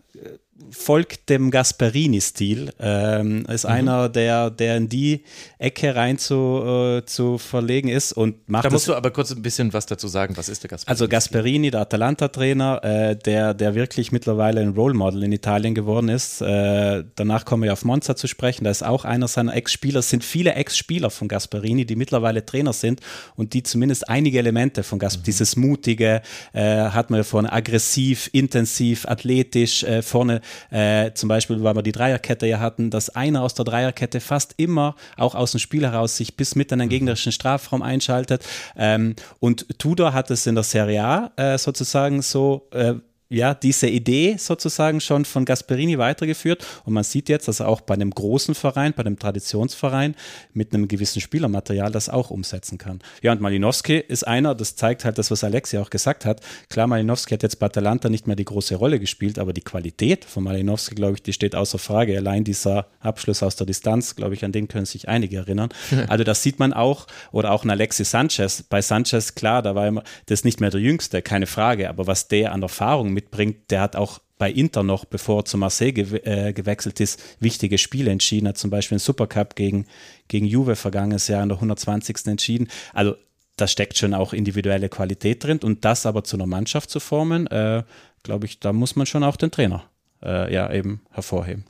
folgt dem Gasperini-Stil, ähm, ist mhm. einer, der, der in die Ecke rein zu, äh, zu verlegen ist und macht Da musst das, du aber kurz ein bisschen was dazu sagen, was ist der Gasperini? Also Gasperini, der Atalanta-Trainer, äh, der, der wirklich mittlerweile ein Role Model in Italien geworden ist. Äh, danach kommen wir auf Monza zu sprechen, da ist auch einer seiner Ex-Spieler, es sind viele Ex-Spieler von Gasperini, die mittlerweile Trainer sind und die zumindest einige Elemente von Gasperini, mhm. dieses Mutige, äh, hat man ja vorne aggressiv, intensiv, athletisch, äh, vorne Äh, zum Beispiel, weil wir die Dreierkette ja hatten, dass einer aus der Dreierkette fast immer auch aus dem Spiel heraus sich bis mit in den gegnerischen Strafraum einschaltet. Ähm, und Tudor hat es in der Serie A äh, sozusagen so äh, ja, diese Idee sozusagen schon von Gasperini weitergeführt und man sieht jetzt, dass er auch bei einem großen Verein, bei einem Traditionsverein mit einem gewissen Spielermaterial das auch umsetzen kann. Ja, und Malinowski ist einer, das zeigt halt das, was Alexi auch gesagt hat. Klar, Malinowski hat jetzt bei Atalanta nicht mehr die große Rolle gespielt, aber die Qualität von Malinowski, glaube ich, die steht außer Frage. Allein dieser Abschluss aus der Distanz, glaube ich, an den können sich einige erinnern. Also das sieht man auch, oder auch ein Alexis Sanchez. Bei Sanchez, klar, da war immer, das ist nicht mehr der Jüngste, keine Frage, aber was der an Erfahrung mit mitbringt, der hat auch bei Inter noch, bevor er zu Marseille gew- äh, gewechselt ist, wichtige Spiele entschieden, hat zum Beispiel einen Supercup gegen, gegen Juve vergangenes Jahr in der hundertzwanzigsten entschieden. Also da steckt schon auch individuelle Qualität drin und das aber zu einer Mannschaft zu formen, äh, glaube ich, da muss man schon auch den Trainer äh, ja eben hervorheben.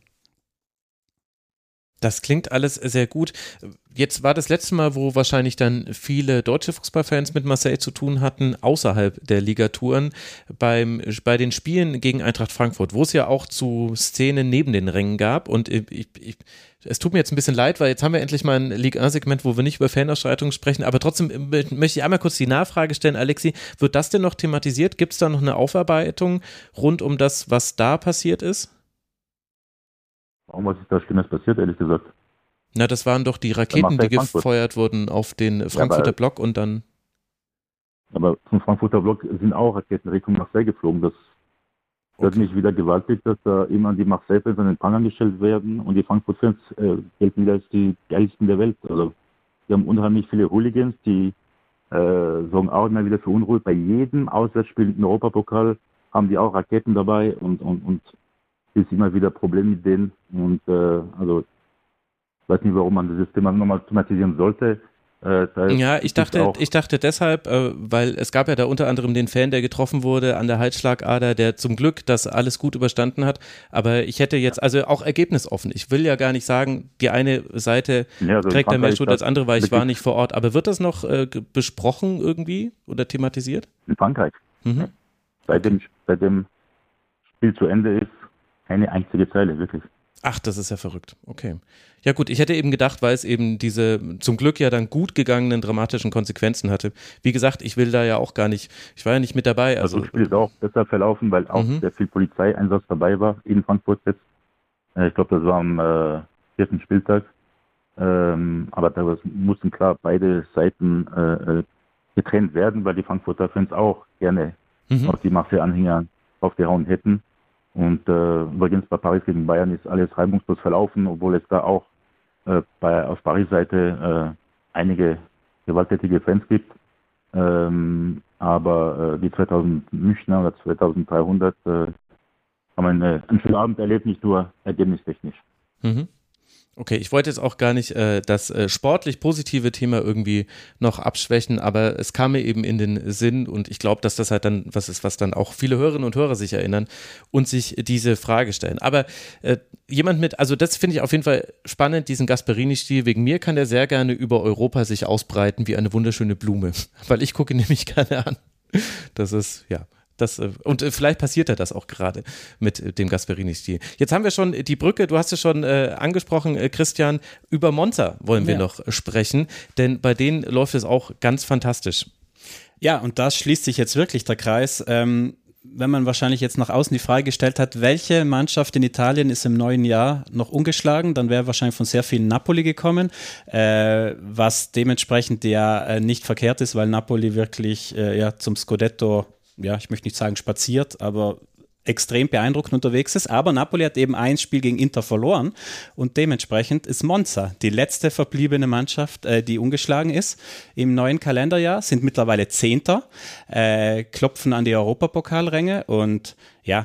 Das klingt alles sehr gut. Jetzt war das letzte Mal, wo wahrscheinlich dann viele deutsche Fußballfans mit Marseille zu tun hatten, außerhalb der Ligatouren, beim, bei den Spielen gegen Eintracht Frankfurt, wo es ja auch zu Szenen neben den Rängen gab. Und ich, ich, es tut mir jetzt ein bisschen leid, weil jetzt haben wir endlich mal ein Ligue eins Segment, wo wir nicht über Fanausschreitungen sprechen. Aber trotzdem möchte ich einmal kurz die Nachfrage stellen, Alexi, wird das denn noch thematisiert? Gibt es da noch eine Aufarbeitung rund um das, was da passiert ist? Warum, was ist da Schlimmes passiert, ehrlich gesagt? Na, das waren doch die Raketen, die Frankfurt. gefeuert wurden auf den Frankfurter ja, Block und dann... Aber vom Frankfurter Block sind auch Raketen Richtung Marseille geflogen. Das Das mich wieder gewaltig, dass da immer die Marseille-Fans an den Pranger gestellt werden und die Frankfurt-Fans äh, gelten wieder als die geilsten der Welt. Also wir haben unheimlich viele Hooligans, die äh, sorgen auch immer wieder für Unruhe. Bei jedem Auswärtsspiel im Europapokal haben die auch Raketen dabei und und und ist immer wieder Problem mit denen. Und äh, also ich weiß nicht, warum man dieses Thema nochmal thematisieren sollte. Äh, ja, ich dachte, ich dachte deshalb, äh, weil es gab ja da unter anderem den Fan, der getroffen wurde an der Halsschlagader, der zum Glück das alles gut überstanden hat, aber ich hätte jetzt, also auch ergebnisoffen, ich will ja gar nicht sagen, die eine Seite ja, also trägt der mehr Schuld als andere, weil ich war nicht vor Ort, aber wird das noch äh, besprochen irgendwie oder thematisiert? In Frankreich. Mhm. Seit dem, seit dem Spiel zu Ende ist keine einzige Zeile, wirklich. Ach, das ist ja verrückt. Okay. Ja gut, ich hätte eben gedacht, weil es eben diese zum Glück ja dann gut gegangenen dramatischen Konsequenzen hatte. Wie gesagt, ich will da ja auch gar nicht, ich war ja nicht mit dabei. Also, also das Spiel ist auch besser verlaufen, weil auch mhm. sehr viel Polizeieinsatz dabei war in Frankfurt jetzt. Ich glaube, das war am äh, vierten Spieltag. Ähm, aber da mussten klar beide Seiten äh, getrennt werden, weil die Frankfurter Fans auch gerne mhm. auf die Marseille-Anhänger aufgehauen hätten. Und äh, übrigens bei Paris gegen Bayern ist alles reibungslos verlaufen, obwohl es da auch äh, bei, auf Paris-Seite äh, einige gewalttätige Fans gibt. Ähm, aber äh, die zweitausend Münchner oder zweitausenddreihundert äh, haben einen, äh, einen schönen Abend erlebt, nicht nur ergebnistechnisch. Mhm. Okay, ich wollte jetzt auch gar nicht äh, das äh, sportlich positive Thema irgendwie noch abschwächen, aber es kam mir eben in den Sinn und ich glaube, dass das halt dann was ist, was dann auch viele Hörerinnen und Hörer sich erinnern und sich diese Frage stellen. Aber äh, jemand mit, also das finde ich auf jeden Fall spannend, diesen Gasperini-Stil. Wegen mir kann der sehr gerne über Europa sich ausbreiten wie eine wunderschöne Blume, weil ich gucke nämlich gerne an. Das ist, ja. Das, und vielleicht passiert ja das auch gerade mit dem Gasperini-Stil. Jetzt haben wir schon die Brücke, du hast es schon äh, angesprochen, äh, Christian, über Monza wollen wir ja. noch sprechen, denn bei denen läuft es auch ganz fantastisch. Ja, und da schließt sich jetzt wirklich der Kreis. Ähm, wenn man wahrscheinlich jetzt nach außen die Frage gestellt hat, welche Mannschaft in Italien ist im neuen Jahr noch ungeschlagen, dann wäre wahrscheinlich von sehr vielen Napoli gekommen, äh, was dementsprechend ja äh, nicht verkehrt ist, weil Napoli wirklich äh, ja, zum Scudetto, ja, ich möchte nicht sagen spaziert, aber extrem beeindruckend unterwegs ist. Aber Napoli hat eben ein Spiel gegen Inter verloren und dementsprechend ist Monza die letzte verbliebene Mannschaft, äh, die ungeschlagen ist im neuen Kalenderjahr, sind mittlerweile Zehnter, äh, klopfen an die Europapokalränge und ja,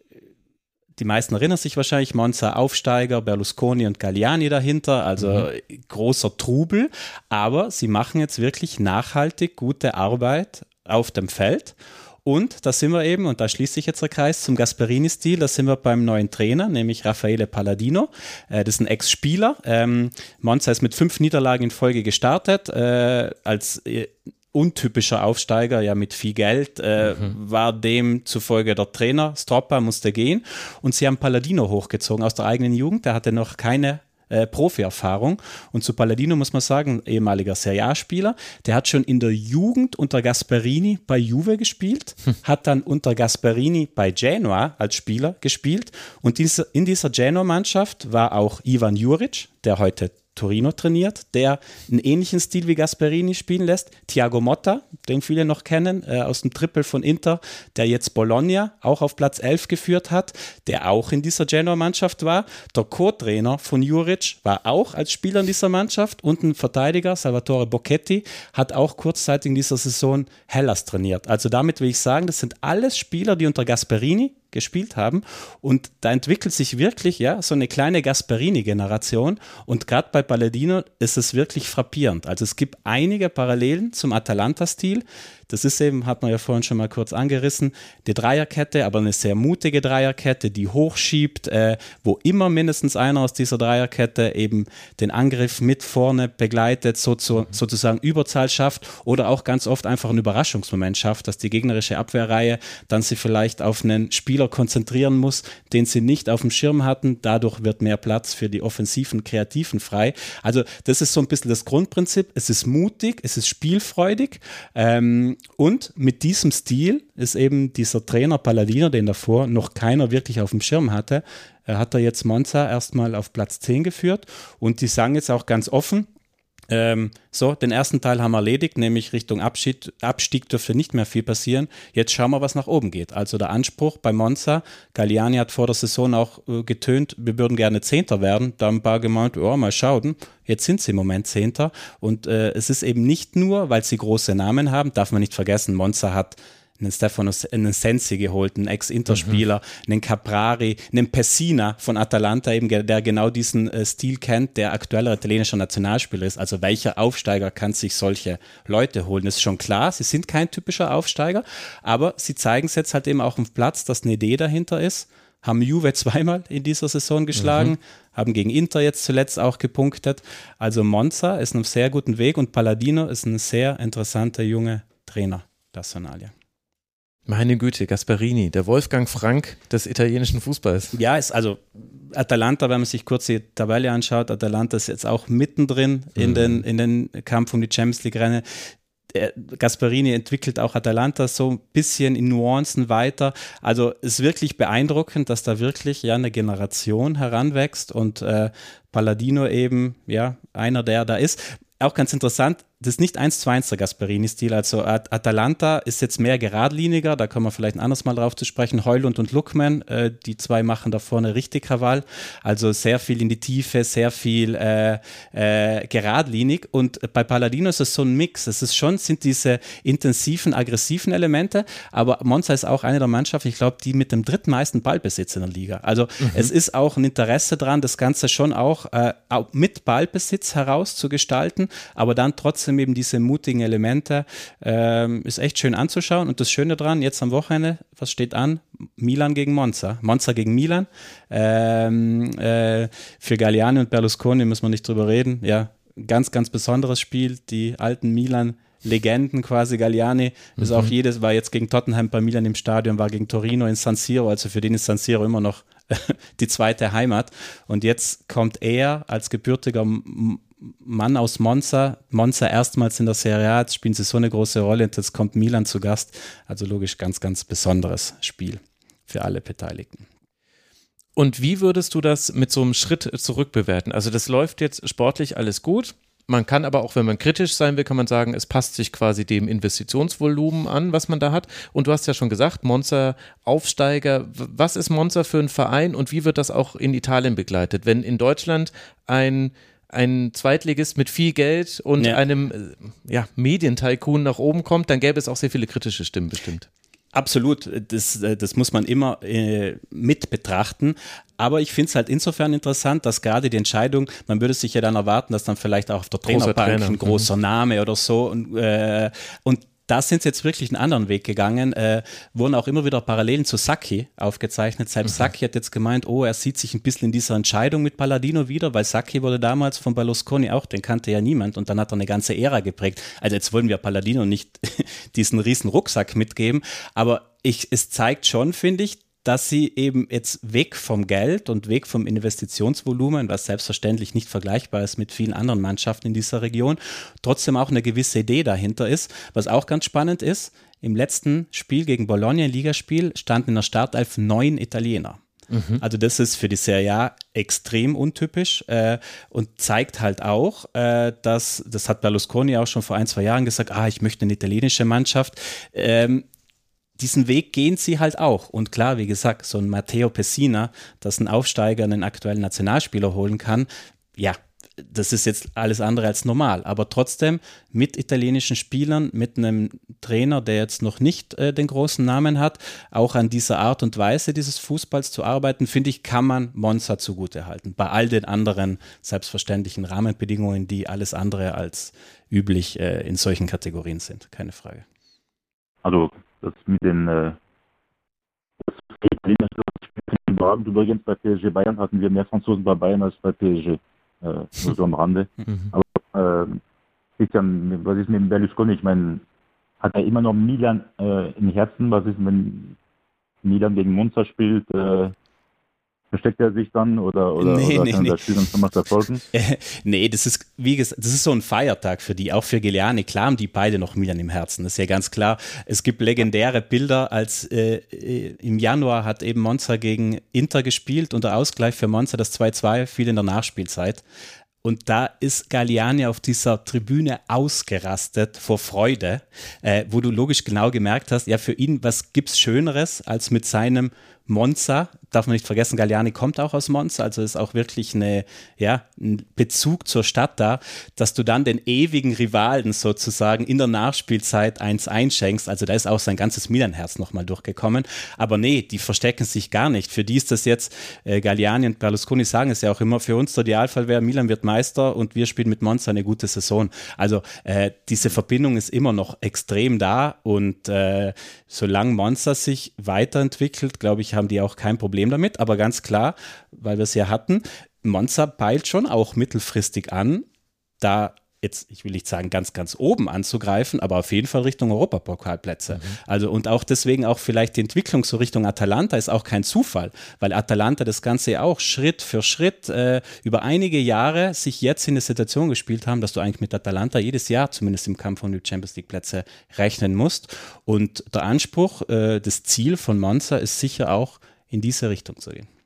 die meisten erinnern sich wahrscheinlich, Monza Aufsteiger, Berlusconi und Galliani dahinter, also mhm. großer Trubel, aber sie machen jetzt wirklich nachhaltig gute Arbeit auf dem Feld. Und da sind wir eben, und da schließt sich jetzt der Kreis zum Gasperini-Stil, da sind wir beim neuen Trainer, nämlich Raffaele Palladino. Äh, das ist ein Ex-Spieler. Ähm, Monza ist mit fünf Niederlagen in Folge gestartet, äh, als äh, untypischer Aufsteiger, ja mit viel Geld, äh, mhm. war demzufolge der Trainer. Stroppa musste gehen und sie haben Palladino hochgezogen aus der eigenen Jugend. Der hatte noch keine Äh, Profi-Erfahrung. Und zu Palladino muss man sagen, ehemaliger Serie A-Spieler, der hat schon in der Jugend unter Gasperini bei Juve gespielt, hm. hat dann unter Gasperini bei Genoa als Spieler gespielt und diese, in dieser Genoa-Mannschaft war auch Ivan Juric, der heute Torino trainiert, der einen ähnlichen Stil wie Gasperini spielen lässt. Thiago Motta, den viele noch kennen, äh, aus dem Triple von Inter, der jetzt Bologna auch auf Platz elf geführt hat, der auch in dieser Genoa-Mannschaft war. Der Co-Trainer von Juric war auch als Spieler in dieser Mannschaft und ein Verteidiger, Salvatore Bocchetti, hat auch kurzzeitig in dieser Saison Hellas trainiert. Also damit will ich sagen, das sind alles Spieler, die unter Gasperini gespielt haben und da entwickelt sich wirklich ja so eine kleine Gasperini-Generation und gerade bei Palladino ist es wirklich frappierend. Also es gibt einige Parallelen zum Atalanta-Stil. Das ist eben, hat man ja vorhin schon mal kurz angerissen, die Dreierkette, aber eine sehr mutige Dreierkette, die hochschiebt, äh, wo immer mindestens einer aus dieser Dreierkette eben den Angriff mit vorne begleitet, so zu, sozusagen Überzahl schafft oder auch ganz oft einfach einen Überraschungsmoment schafft, dass die gegnerische Abwehrreihe dann sich vielleicht auf einen Spieler konzentrieren muss, den sie nicht auf dem Schirm hatten. Dadurch wird mehr Platz für die offensiven Kreativen frei. Also das ist so ein bisschen das Grundprinzip. Es ist mutig, es ist spielfreudig, ähm, und mit diesem Stil ist eben dieser Trainer Palladino, den davor noch keiner wirklich auf dem Schirm hatte, hat er jetzt Monza erstmal auf Platz zehn geführt und die sagen jetzt auch ganz offen, Ähm, so, den ersten Teil haben wir erledigt, nämlich Richtung Abschied, Abstieg dürfte nicht mehr viel passieren. Jetzt schauen wir, was nach oben geht. Also der Anspruch bei Monza, Galliani hat vor der Saison auch äh, getönt, wir würden gerne Zehnter werden. Da haben ein paar gemeint, ja, mal schauen. Jetzt sind sie im Moment Zehnter. Und äh, es ist eben nicht nur, weil sie große Namen haben, darf man nicht vergessen, Monza hat einen Stefano, einen Sensi geholt, einen Ex-Inter-Spieler, mhm. einen Caprari, einen Pessina von Atalanta, eben, der genau diesen äh, Stil kennt, der aktueller italienischer Nationalspieler ist. Also welcher Aufsteiger kann sich solche Leute holen? Das ist schon klar, sie sind kein typischer Aufsteiger, aber sie zeigen es jetzt halt eben auch auf dem Platz, dass eine Idee dahinter ist, haben Juve zweimal in dieser Saison geschlagen, mhm. haben gegen Inter jetzt zuletzt auch gepunktet. Also Monza ist auf einem sehr guten Weg und Palladino ist ein sehr interessanter junger Trainer, Personalie. Meine Güte, Gasperini, der Wolfgang Frank des italienischen Fußballs. Ja, ist also Atalanta, wenn man sich kurz die Tabelle anschaut, Atalanta ist jetzt auch mittendrin in, mhm. den, in den Kampf um die Champions League-Rennen. Gasperini entwickelt auch Atalanta so ein bisschen in Nuancen weiter. Also es ist wirklich beeindruckend, dass da wirklich ja eine Generation heranwächst und äh, Palladino eben ja einer, der da ist. Auch ganz interessant, das ist nicht eins zu eins der Gasperini-Stil, also At- Atalanta ist jetzt mehr geradliniger, da kommen wir vielleicht ein anderes Mal drauf zu sprechen, Højlund und Lookman, äh, die zwei machen da vorne richtig Krawall, also sehr viel in die Tiefe, sehr viel äh, äh, geradlinig und bei Palladino ist es so ein Mix, es ist schon, sind diese intensiven, aggressiven Elemente, aber Monza ist auch eine der Mannschaften, ich glaube, die mit dem drittmeisten Ballbesitz in der Liga, also mhm. es ist auch ein Interesse dran, das Ganze schon auch, äh, auch mit Ballbesitz herauszugestalten, aber dann trotzdem eben diese mutigen Elemente, ähm, ist echt schön anzuschauen und das Schöne dran, jetzt am Wochenende, was steht an? Milan gegen Monza, Monza gegen Milan, ähm, äh, für Galliani und Berlusconi müssen wir nicht drüber reden, ja, ganz, ganz besonderes Spiel, die alten Milan-Legenden quasi, Galliani mhm. ist auch jedes, war jetzt gegen Tottenham bei Milan im Stadion, war gegen Torino in San Siro, also für den ist San Siro immer noch die zweite Heimat und jetzt kommt er als gebürtiger M- Mann aus Monza, Monza erstmals in der Serie A, jetzt spielen sie so eine große Rolle und jetzt kommt Milan zu Gast, also logisch ganz, ganz besonderes Spiel für alle Beteiligten. Und wie würdest du das mit so einem Schritt zurück bewerten? Also das läuft jetzt sportlich alles gut, man kann aber auch, wenn man kritisch sein will, kann man sagen, es passt sich quasi dem Investitionsvolumen an, was man da hat und du hast ja schon gesagt, Monza Aufsteiger, was ist Monza für ein Verein und wie wird das auch in Italien begleitet? Wenn in Deutschland ein ein Zweitligist mit viel Geld und ja. einem ja, Medientycoon nach oben kommt, dann gäbe es auch sehr viele kritische Stimmen bestimmt. Absolut, das, das muss man immer äh, mit betrachten. Aber ich finde es halt insofern interessant, dass gerade die Entscheidung, man würde sich ja dann erwarten, dass dann vielleicht auch auf der Trainerbank Trainer. ein großer mhm. Name oder so und, äh, und da sind sie jetzt wirklich einen anderen Weg gegangen, äh, wurden auch immer wieder Parallelen zu Sacchi aufgezeichnet. Selbst mhm. Sacchi hat jetzt gemeint, oh, er sieht sich ein bisschen in dieser Entscheidung mit Palladino wieder, weil Sacchi wurde damals von Berlusconi auch, den kannte ja niemand und dann hat er eine ganze Ära geprägt. Also jetzt wollen wir Palladino nicht diesen riesen Rucksack mitgeben, aber ich, es zeigt schon, finde ich, dass sie eben jetzt weg vom Geld und weg vom Investitionsvolumen, was selbstverständlich nicht vergleichbar ist mit vielen anderen Mannschaften in dieser Region, trotzdem auch eine gewisse Idee dahinter ist. Was auch ganz spannend ist, im letzten Spiel gegen Bologna, ein Ligaspiel, standen in der Startelf neun Italiener. Mhm. Also das ist für die Serie A extrem untypisch äh, und zeigt halt auch, äh, dass, das hat Berlusconi auch schon vor ein, zwei Jahren gesagt, ah, ich möchte eine italienische Mannschaft, ähm, diesen Weg gehen sie halt auch. Und klar, wie gesagt, so ein Matteo Pessina, dass ein Aufsteiger einen aktuellen Nationalspieler holen kann, ja, das ist jetzt alles andere als normal. Aber trotzdem mit italienischen Spielern, mit einem Trainer, der jetzt noch nicht äh, den großen Namen hat, auch an dieser Art und Weise dieses Fußballs zu arbeiten, finde ich, kann man Monza zugutehalten. Bei all den anderen selbstverständlichen Rahmenbedingungen, die alles andere als üblich äh, in solchen Kategorien sind. Keine Frage. Also das mit den äh, das italienischen Überragend. Übrigens bei P S G Bayern hatten wir mehr Franzosen bei Bayern als bei P S G. Äh, nur so am Rande. Mhm. Aber äh, Christian, was ist mit Berlusconi? Ich meine, hat er immer noch Milan äh, im Herzen? Was ist, wenn Milan gegen Monza spielt? Äh, Versteckt er sich dann oder, oder, nee, oder nee, kann nee. das Spiel dann nochmal verfolgen? Äh, nee, das ist, wie gesagt, das ist so ein Feiertag für die, auch für Galliani. Klar haben die beide noch Milan im Herzen, das ist ja ganz klar. Es gibt legendäre Bilder, als äh, im Januar hat eben Monza gegen Inter gespielt und der Ausgleich für Monza, das zwei zwei, fiel in der Nachspielzeit. Und da ist Galliani auf dieser Tribüne ausgerastet vor Freude, äh, wo du logisch genau gemerkt hast, ja, für ihn, was gibt's Schöneres als mit seinem Monza, darf man nicht vergessen, Galliani kommt auch aus Monza, also ist auch wirklich eine, ja, ein Bezug zur Stadt da, dass du dann den ewigen Rivalen sozusagen in der Nachspielzeit eins einschenkst, also da ist auch sein ganzes Milan-Herz nochmal durchgekommen, aber nee, die verstecken sich gar nicht, für die ist das jetzt, äh, Galliani und Berlusconi sagen es ja auch immer, für uns der Idealfall wäre, Milan wird Meister und wir spielen mit Monza eine gute Saison, also äh, diese Verbindung ist immer noch extrem da und äh, solange Monza sich weiterentwickelt, glaube ich, haben die auch kein Problem damit, aber ganz klar, weil wir es ja hatten, Monza peilt schon auch mittelfristig an, da jetzt, ich will nicht sagen, ganz, ganz oben anzugreifen, aber auf jeden Fall Richtung Europapokalplätze. Mhm. Also und auch deswegen auch vielleicht die Entwicklung so Richtung Atalanta ist auch kein Zufall, weil Atalanta das Ganze ja auch Schritt für Schritt äh, über einige Jahre sich jetzt in eine Situation gespielt haben, dass du eigentlich mit Atalanta jedes Jahr zumindest im Kampf um die Champions League Plätze rechnen musst. Und der Anspruch, äh, das Ziel von Monza ist sicher auch in diese Richtung zu gehen.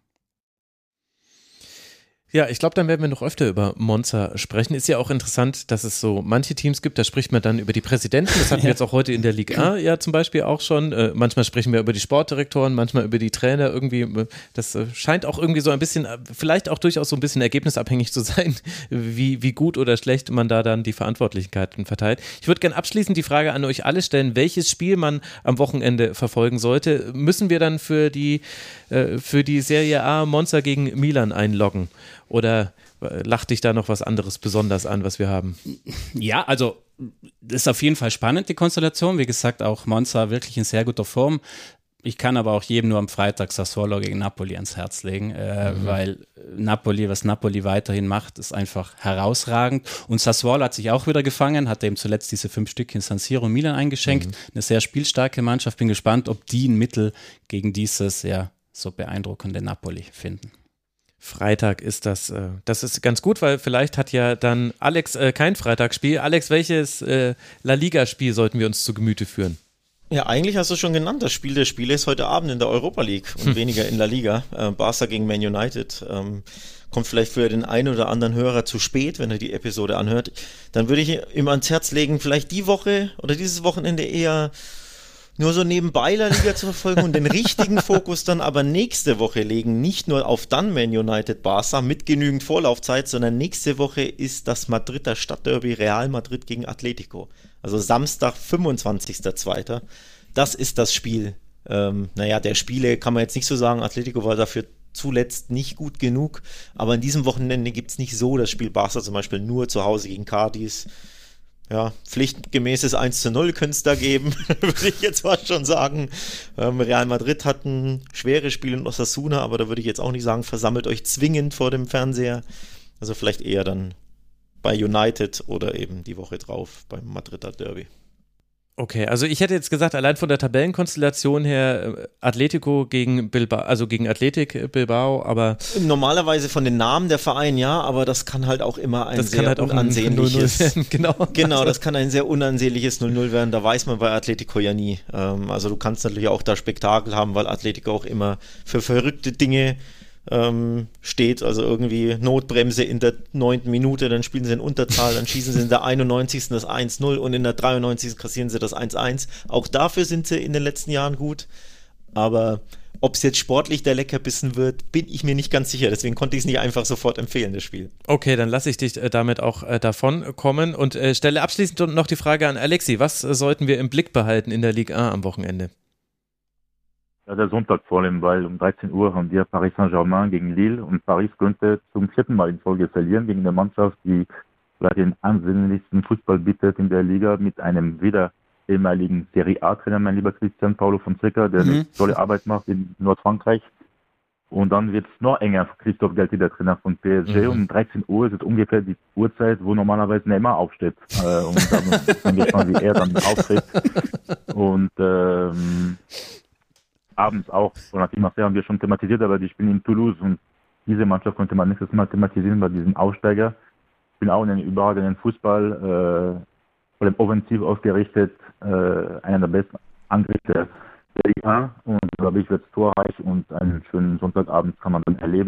Ja, ich glaube, dann werden wir noch öfter über Monza sprechen. Ist ja auch interessant, dass es so manche Teams gibt, da spricht man dann über die Präsidenten. Das hatten wir jetzt auch heute in der Liga A ja zum Beispiel auch schon. Äh, manchmal sprechen wir über die Sportdirektoren, manchmal über die Trainer. Irgendwie, das äh, scheint auch irgendwie so ein bisschen, vielleicht auch durchaus so ein bisschen ergebnisabhängig zu sein, wie, wie gut oder schlecht man da dann die Verantwortlichkeiten verteilt. Ich würde gerne abschließend die Frage an euch alle stellen, welches Spiel man am Wochenende verfolgen sollte. Müssen wir dann für die, äh, für die Serie A Monza gegen Milan einloggen? Oder lacht dich da noch was anderes besonders an, was wir haben? Ja, also das ist auf jeden Fall spannend, die Konstellation. Wie gesagt, auch Monza wirklich in sehr guter Form. Ich kann aber auch jedem nur am Freitag Sassuolo gegen Napoli ans Herz legen, äh, mhm. weil Napoli, was Napoli weiterhin macht, ist einfach herausragend. Und Sassuolo hat sich auch wieder gefangen, hat eben zuletzt diese fünf Stück in San Siro und Milan eingeschenkt. Mhm. Eine sehr spielstarke Mannschaft. Bin gespannt, ob die ein Mittel gegen dieses ja so beeindruckende Napoli finden. Freitag ist das, äh, das ist ganz gut, weil vielleicht hat ja dann Alex äh, kein Freitagsspiel. Alex, welches äh, La Liga-Spiel sollten wir uns zu Gemüte führen? Ja, eigentlich hast du schon genannt, das Spiel der Spiele ist heute Abend in der Europa League und hm. weniger in La Liga. Äh, Barca gegen Man United. Ähm, kommt vielleicht für den einen oder anderen Hörer zu spät, wenn er die Episode anhört. Dann würde ich ihm ans Herz legen, vielleicht die Woche oder dieses Wochenende eher nur so nebenbei La Liga zu verfolgen und den richtigen Fokus dann aber nächste Woche legen, nicht nur auf dann Man United Barca mit genügend Vorlaufzeit, sondern nächste Woche ist das Madrider Stadtderby Real Madrid gegen Atletico. Also Samstag, fünfundzwanzigster zweiter Das ist das Spiel. Ähm, naja, der Spiele kann man jetzt nicht so sagen, Atletico war dafür zuletzt nicht gut genug, aber in diesem Wochenende gibt es nicht so das Spiel Barca zum Beispiel nur zu Hause gegen Cadiz. Ja, pflichtgemäßes eins zu null könnte es da geben, würde ich jetzt fast schon sagen. Ähm, Real Madrid hat ein schweres Spiel in Osasuna, aber da würde ich jetzt auch nicht sagen, versammelt euch zwingend vor dem Fernseher. Also vielleicht eher dann bei United oder eben die Woche drauf beim Madrider Derby. Okay, also ich hätte jetzt gesagt, allein von der Tabellenkonstellation her Atletico gegen Bilbao, also gegen Athletic Bilbao, aber normalerweise von den Namen der Vereine ja, aber das kann halt auch immer ein sehr halt unansehnliches null null genau. genau, das kann ein sehr unansehnliches null null werden, da weiß man bei Atletico ja nie. Also du kannst natürlich auch da Spektakel haben, weil Atletico auch immer für verrückte Dinge ähm, steht, also irgendwie Notbremse in der neunten Minute, dann spielen sie in Unterzahl, dann schießen sie in der einundneunzigsten das eins null und in der dreiundneunzigsten kassieren sie das eins eins. Auch dafür sind sie in den letzten Jahren gut, aber ob es jetzt sportlich der Leckerbissen wird, bin ich mir nicht ganz sicher, deswegen konnte ich es nicht einfach sofort empfehlen, das Spiel. Okay, dann lasse ich dich äh, damit auch äh, davon kommen und äh, stelle abschließend noch die Frage an Alexi, was äh, sollten wir im Blick behalten in der Ligue eins am Wochenende? Ja, der Sonntag vor allem, weil um dreizehn Uhr haben wir Paris Saint-Germain gegen Lille und Paris könnte zum vierten Mal in Folge verlieren gegen eine Mannschaft, die vielleicht den ansehnlichsten Fußball bietet in der Liga mit einem wieder ehemaligen Serie A-Trainer, mein lieber Christian Paulo Fonseca, der mhm. eine tolle Arbeit macht in Nordfrankreich. Und dann wird es noch enger für Christophe Galtier, der Trainer von P S G. Mhm. Um dreizehn Uhr ist es ungefähr die Uhrzeit, wo normalerweise Neymar aufsteht. Äh, und dann sind wir schon, wie er dann auftritt. Und ähm, abends auch, von der Team Marseille haben wir schon thematisiert, aber die spielen in Toulouse und diese Mannschaft konnte man nächstes Mal thematisieren bei diesem Aussteiger. Ich bin auch in einem überragenden Fußball, äh, vor allem offensiv ausgerichtet, äh, einer der besten Angriffe der Liga und glaube ich wird es torreich und einen schönen Sonntagabend kann man dann erleben.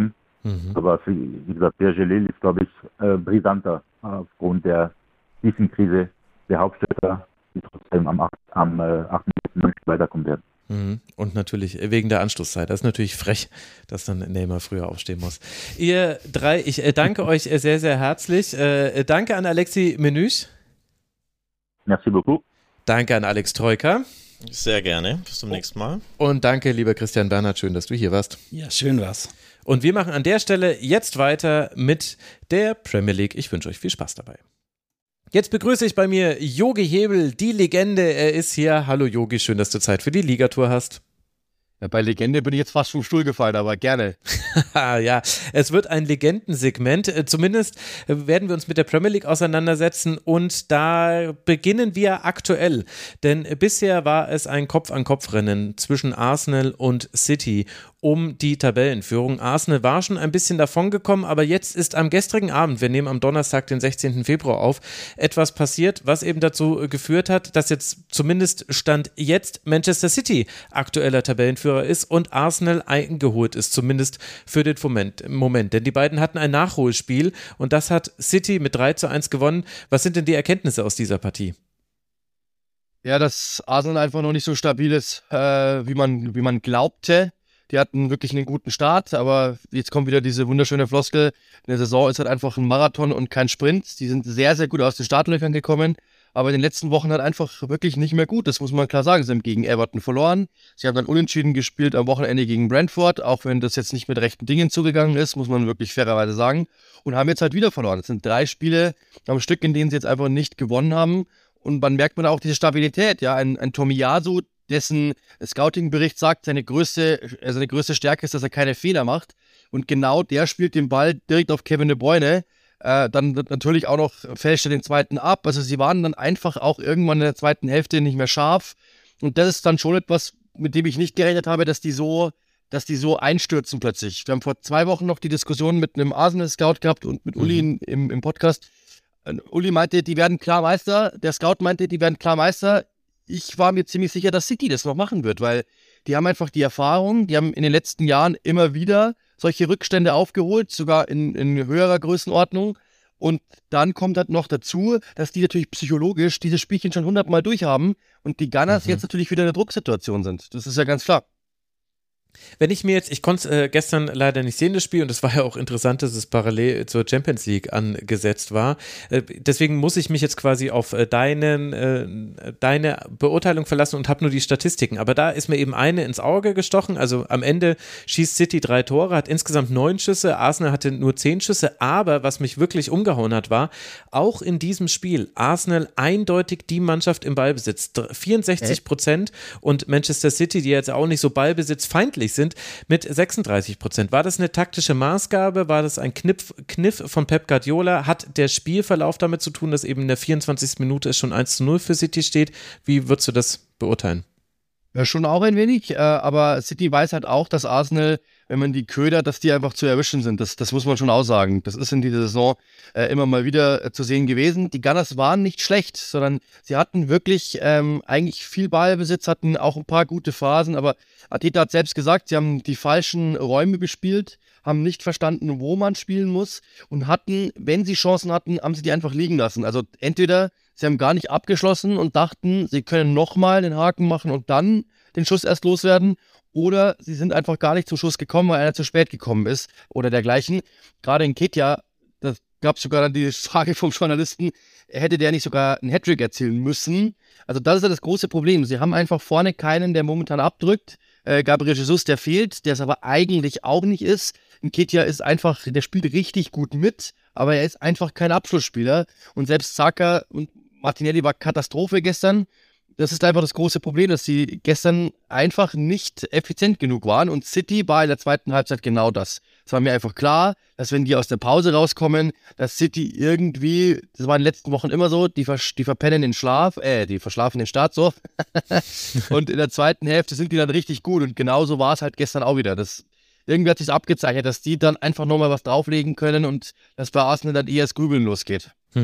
Mhm. Aber für, wie gesagt, P S G Lille ist, glaube ich, äh, brisanter aufgrund der tiefen Krise der Hauptstädter, die trotzdem am, am äh, achten München weiterkommen werden. Und natürlich wegen der Anstoßzeit. Das ist natürlich frech, dass dann Neymar früher aufstehen muss. Ihr drei, ich äh, danke euch sehr, sehr herzlich. Äh, danke an Alexi Menüsch. Merci beaucoup. Danke an Alex Troika. Sehr gerne. Bis zum nächsten Mal. Und danke, lieber Christian Bernhard. Schön, dass du hier warst. Ja, schön war's. Und wir machen an der Stelle jetzt weiter mit der Premier League. Ich wünsche euch viel Spaß dabei. Jetzt begrüße ich bei mir Jogi Hebel, die Legende. Er ist hier. Hallo Jogi, schön, dass du Zeit für die Ligatour hast. Ja, bei Legende bin ich jetzt fast vom Stuhl gefallen, aber gerne. Ja, es wird ein Legendensegment. Zumindest werden wir uns mit der Premier League auseinandersetzen und da beginnen wir aktuell. Denn bisher war es ein Kopf-an-Kopf-Rennen zwischen Arsenal und City um die Tabellenführung. Arsenal war schon ein bisschen davongekommen, aber jetzt ist am gestrigen Abend, wir nehmen am Donnerstag, den sechzehnten Februar auf, etwas passiert, was eben dazu geführt hat, dass jetzt zumindest Stand jetzt Manchester City aktueller Tabellenführer ist und Arsenal eingeholt ist, zumindest für den Moment. Moment. Denn die beiden hatten ein Nachholspiel und das hat City mit drei zu eins gewonnen. Was sind denn die Erkenntnisse aus dieser Partie? Ja, dass Arsenal einfach noch nicht so stabil ist, äh, wie man, wie man glaubte. Die hatten wirklich einen guten Start, aber jetzt kommt wieder diese wunderschöne Floskel. In der Saison ist halt einfach ein Marathon und kein Sprint. Die sind sehr, sehr gut aus den Startlöchern gekommen, aber in den letzten Wochen halt einfach wirklich nicht mehr gut. Das muss man klar sagen. Sie haben gegen Everton verloren. Sie haben dann unentschieden gespielt am Wochenende gegen Brentford, auch wenn das jetzt nicht mit rechten Dingen zugegangen ist, muss man wirklich fairerweise sagen. Und haben jetzt halt wieder verloren. Das sind drei Spiele am Stück, in denen sie jetzt einfach nicht gewonnen haben. Und man merkt man auch diese Stabilität. Ja, ein, ein Tomiyasu, dessen Scouting-Bericht sagt, seine größte, seine größte Stärke ist, dass er keine Fehler macht. Und genau der spielt den Ball direkt auf Kevin De Bruyne. Äh, dann natürlich auch noch fälscht er den zweiten ab. Also sie waren dann einfach auch irgendwann in der zweiten Hälfte nicht mehr scharf. Und das ist dann schon etwas, mit dem ich nicht gerechnet habe, dass die so, dass die so einstürzen plötzlich. Wir haben vor zwei Wochen noch die Diskussion mit einem Arsenal-Scout gehabt und mit Uli mhm. im, im Podcast. Uli meinte, die werden klar Meister. Der Scout meinte, die werden klar Meister. Ich war mir ziemlich sicher, dass City das noch machen wird, weil die haben einfach die Erfahrung, die haben in den letzten Jahren immer wieder solche Rückstände aufgeholt, sogar in, in höherer Größenordnung. Und dann kommt halt noch dazu, dass die natürlich psychologisch dieses Spielchen schon hundertmal durchhaben und die Gunners mhm. jetzt natürlich wieder in der Drucksituation sind. Das ist ja ganz klar. Wenn ich mir jetzt, ich konnte es äh, gestern leider nicht sehen, das Spiel, und es war ja auch interessant, dass es parallel zur Champions League angesetzt war. Äh, deswegen muss ich mich jetzt quasi auf äh, deinen, äh, deine Beurteilung verlassen und habe nur die Statistiken. Aber da ist mir eben eine ins Auge gestochen. Also am Ende schießt City drei Tore, hat insgesamt neun Schüsse, Arsenal hatte nur zehn Schüsse. Aber was mich wirklich umgehauen hat, war, auch in diesem Spiel Arsenal eindeutig die Mannschaft im Ballbesitz. vierundsechzig Prozent und Manchester City, die jetzt auch nicht so ballbesitzfeindlich sind, mit sechsunddreißig Prozent. War das eine taktische Maßgabe? War das ein Kniff, Kniff von Pep Guardiola? Hat der Spielverlauf damit zu tun, dass eben in der vierundzwanzigsten Minute es schon eins zu null für City steht? Wie würdest du das beurteilen? Ja, schon auch ein wenig, äh, aber City weiß halt auch, dass Arsenal, wenn man die ködert, dass die einfach zu erwischen sind. Das, das muss man schon auch sagen. Das ist in dieser Saison äh, immer mal wieder äh, zu sehen gewesen. Die Gunners waren nicht schlecht, sondern sie hatten wirklich ähm, eigentlich viel Ballbesitz, hatten auch ein paar gute Phasen, aber Arteta hat selbst gesagt, sie haben die falschen Räume bespielt, haben nicht verstanden, wo man spielen muss und hatten, wenn sie Chancen hatten, haben sie die einfach liegen lassen. Also entweder sie haben gar nicht abgeschlossen und dachten, sie können nochmal den Haken machen und dann den Schuss erst loswerden, oder sie sind einfach gar nicht zum Schuss gekommen, weil einer zu spät gekommen ist oder dergleichen. Gerade in Ketja, da gab es sogar dann die Frage vom Journalisten, hätte der nicht sogar einen Hattrick erzielen müssen? Also das ist ja das große Problem. Sie haben einfach vorne keinen, der momentan abdrückt. Äh, Gabriel Jesus, der fehlt, der es aber eigentlich auch nicht ist. Nketiah ist einfach, der spielt richtig gut mit, aber er ist einfach kein Abschlussspieler. Und selbst Saka und Martinelli war Katastrophe gestern. Das ist einfach das große Problem, dass sie gestern einfach nicht effizient genug waren. Und City war in der zweiten Halbzeit genau das. Es war mir einfach klar, dass wenn die aus der Pause rauskommen, dass City irgendwie, das war in den letzten Wochen immer so, die, vers- die verpennen den Schlaf, äh, die verschlafen den Start so. Und in der zweiten Hälfte sind die dann richtig gut. Und genauso war es halt gestern auch wieder. Das, irgendwie hat sich abgezeichnet, dass die dann einfach nochmal was drauflegen können und dass bei Arsenal dann eher das Grübeln losgeht. Mhm.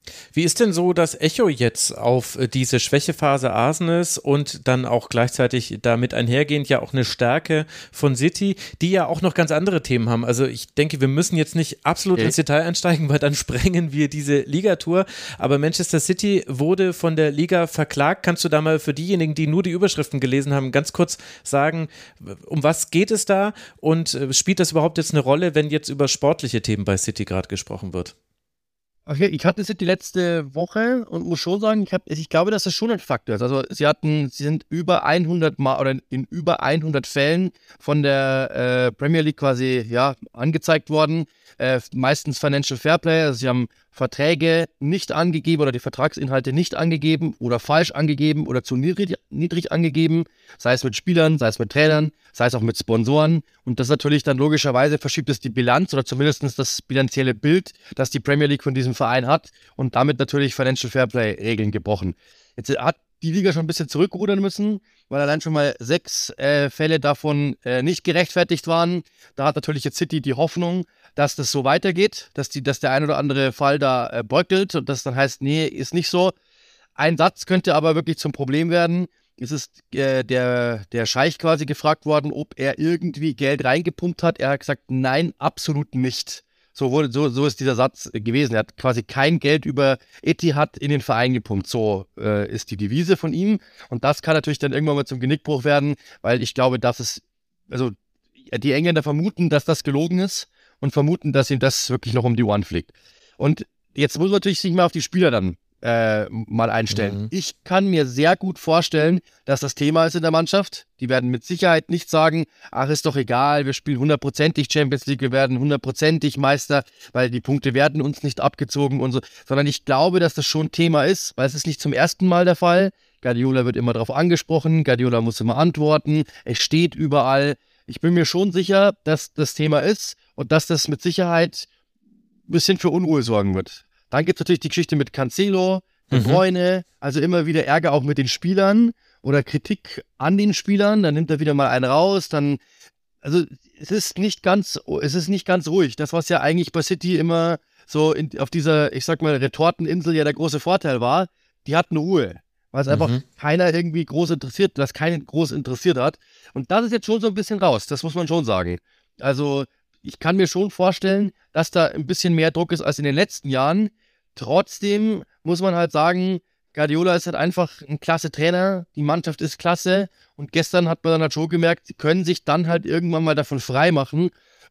Wie ist denn so das Echo jetzt auf diese Schwächephase Arsenals und dann auch gleichzeitig damit einhergehend ja auch eine Stärke von City, die ja auch noch ganz andere Themen haben? Also ich denke, wir müssen jetzt nicht absolut okay. ins Detail einsteigen, weil dann sprengen wir diese Ligatour. Aber Manchester City wurde von der Liga verklagt. Kannst du da mal für diejenigen, die nur die Überschriften gelesen haben, ganz kurz sagen, um was geht es da und spielt das überhaupt jetzt eine Rolle, wenn jetzt über sportliche Themen bei City gerade gesprochen wird? Okay, ich hatte City letzte Woche und muss schon sagen, ich, hab, ich glaube, dass das schon ein Faktor ist. Also sie hatten, sie sind über hundert Mal oder in über hundert Fällen von der äh, Premier League quasi ja angezeigt worden. Äh, meistens Financial Fairplay, also sie haben Verträge nicht angegeben oder die Vertragsinhalte nicht angegeben oder falsch angegeben oder zu niedrig, niedrig angegeben, sei es mit Spielern, sei es mit Trainern, sei es auch mit Sponsoren. Und das natürlich dann logischerweise verschiebt es die Bilanz oder zumindest das bilanzielle Bild, das die Premier League von diesem Verein hat und damit natürlich Financial Fairplay-Regeln gebrochen. Jetzt hat die Liga schon ein bisschen zurückrudern müssen, weil allein schon mal sechs äh, Fälle davon äh, nicht gerechtfertigt waren. Da hat natürlich jetzt City die Hoffnung, dass das so weitergeht, dass, die, dass der ein oder andere Fall da äh, beugelt und das dann heißt, nee, ist nicht so. Ein Satz könnte aber wirklich zum Problem werden. Es ist äh, der, der Scheich quasi gefragt worden, ob er irgendwie Geld reingepumpt hat. Er hat gesagt, nein, absolut nicht. So, wurde, so, so ist dieser Satz gewesen. Er hat quasi kein Geld über Etihad in den Verein gepumpt. So äh, ist die Devise von ihm. Und das kann natürlich dann irgendwann mal zum Genickbruch werden, weil ich glaube, dass es, also die Engländer vermuten, dass das gelogen ist und vermuten, dass ihm das wirklich noch um die Ohren fliegt. Und jetzt muss man natürlich sich mal auf die Spieler dann äh, mal einstellen. Mhm. Ich kann mir sehr gut vorstellen, dass das Thema ist in der Mannschaft. Die werden mit Sicherheit nicht sagen, ach, ist doch egal, wir spielen hundertprozentig Champions League, wir werden hundertprozentig Meister, weil die Punkte werden uns nicht abgezogen und so, sondern ich glaube, dass das schon Thema ist, weil es ist nicht zum ersten Mal der Fall. Guardiola wird immer darauf angesprochen, Guardiola muss immer antworten, es steht überall. Ich bin mir schon sicher, dass das Thema ist und dass das mit Sicherheit ein bisschen für Unruhe sorgen wird. Dann gibt es natürlich die Geschichte mit Cancelo, De Bruyne, mhm. also immer wieder Ärger auch mit den Spielern oder Kritik an den Spielern, dann nimmt er wieder mal einen raus, dann, also es ist nicht ganz, es ist nicht ganz ruhig. Das, was ja eigentlich bei City immer so in, auf dieser, ich sag mal, Retorteninsel ja der große Vorteil war, die hatten Ruhe, weil es mhm. einfach keiner irgendwie groß interessiert, was keinen groß interessiert hat. Und das ist jetzt schon so ein bisschen raus, das muss man schon sagen. Also ich kann mir schon vorstellen, dass da ein bisschen mehr Druck ist als in den letzten Jahren. Trotzdem muss man halt sagen, Guardiola ist halt einfach ein klasse Trainer, die Mannschaft ist klasse und gestern hat man dann halt schon gemerkt, sie können sich dann halt irgendwann mal davon frei machen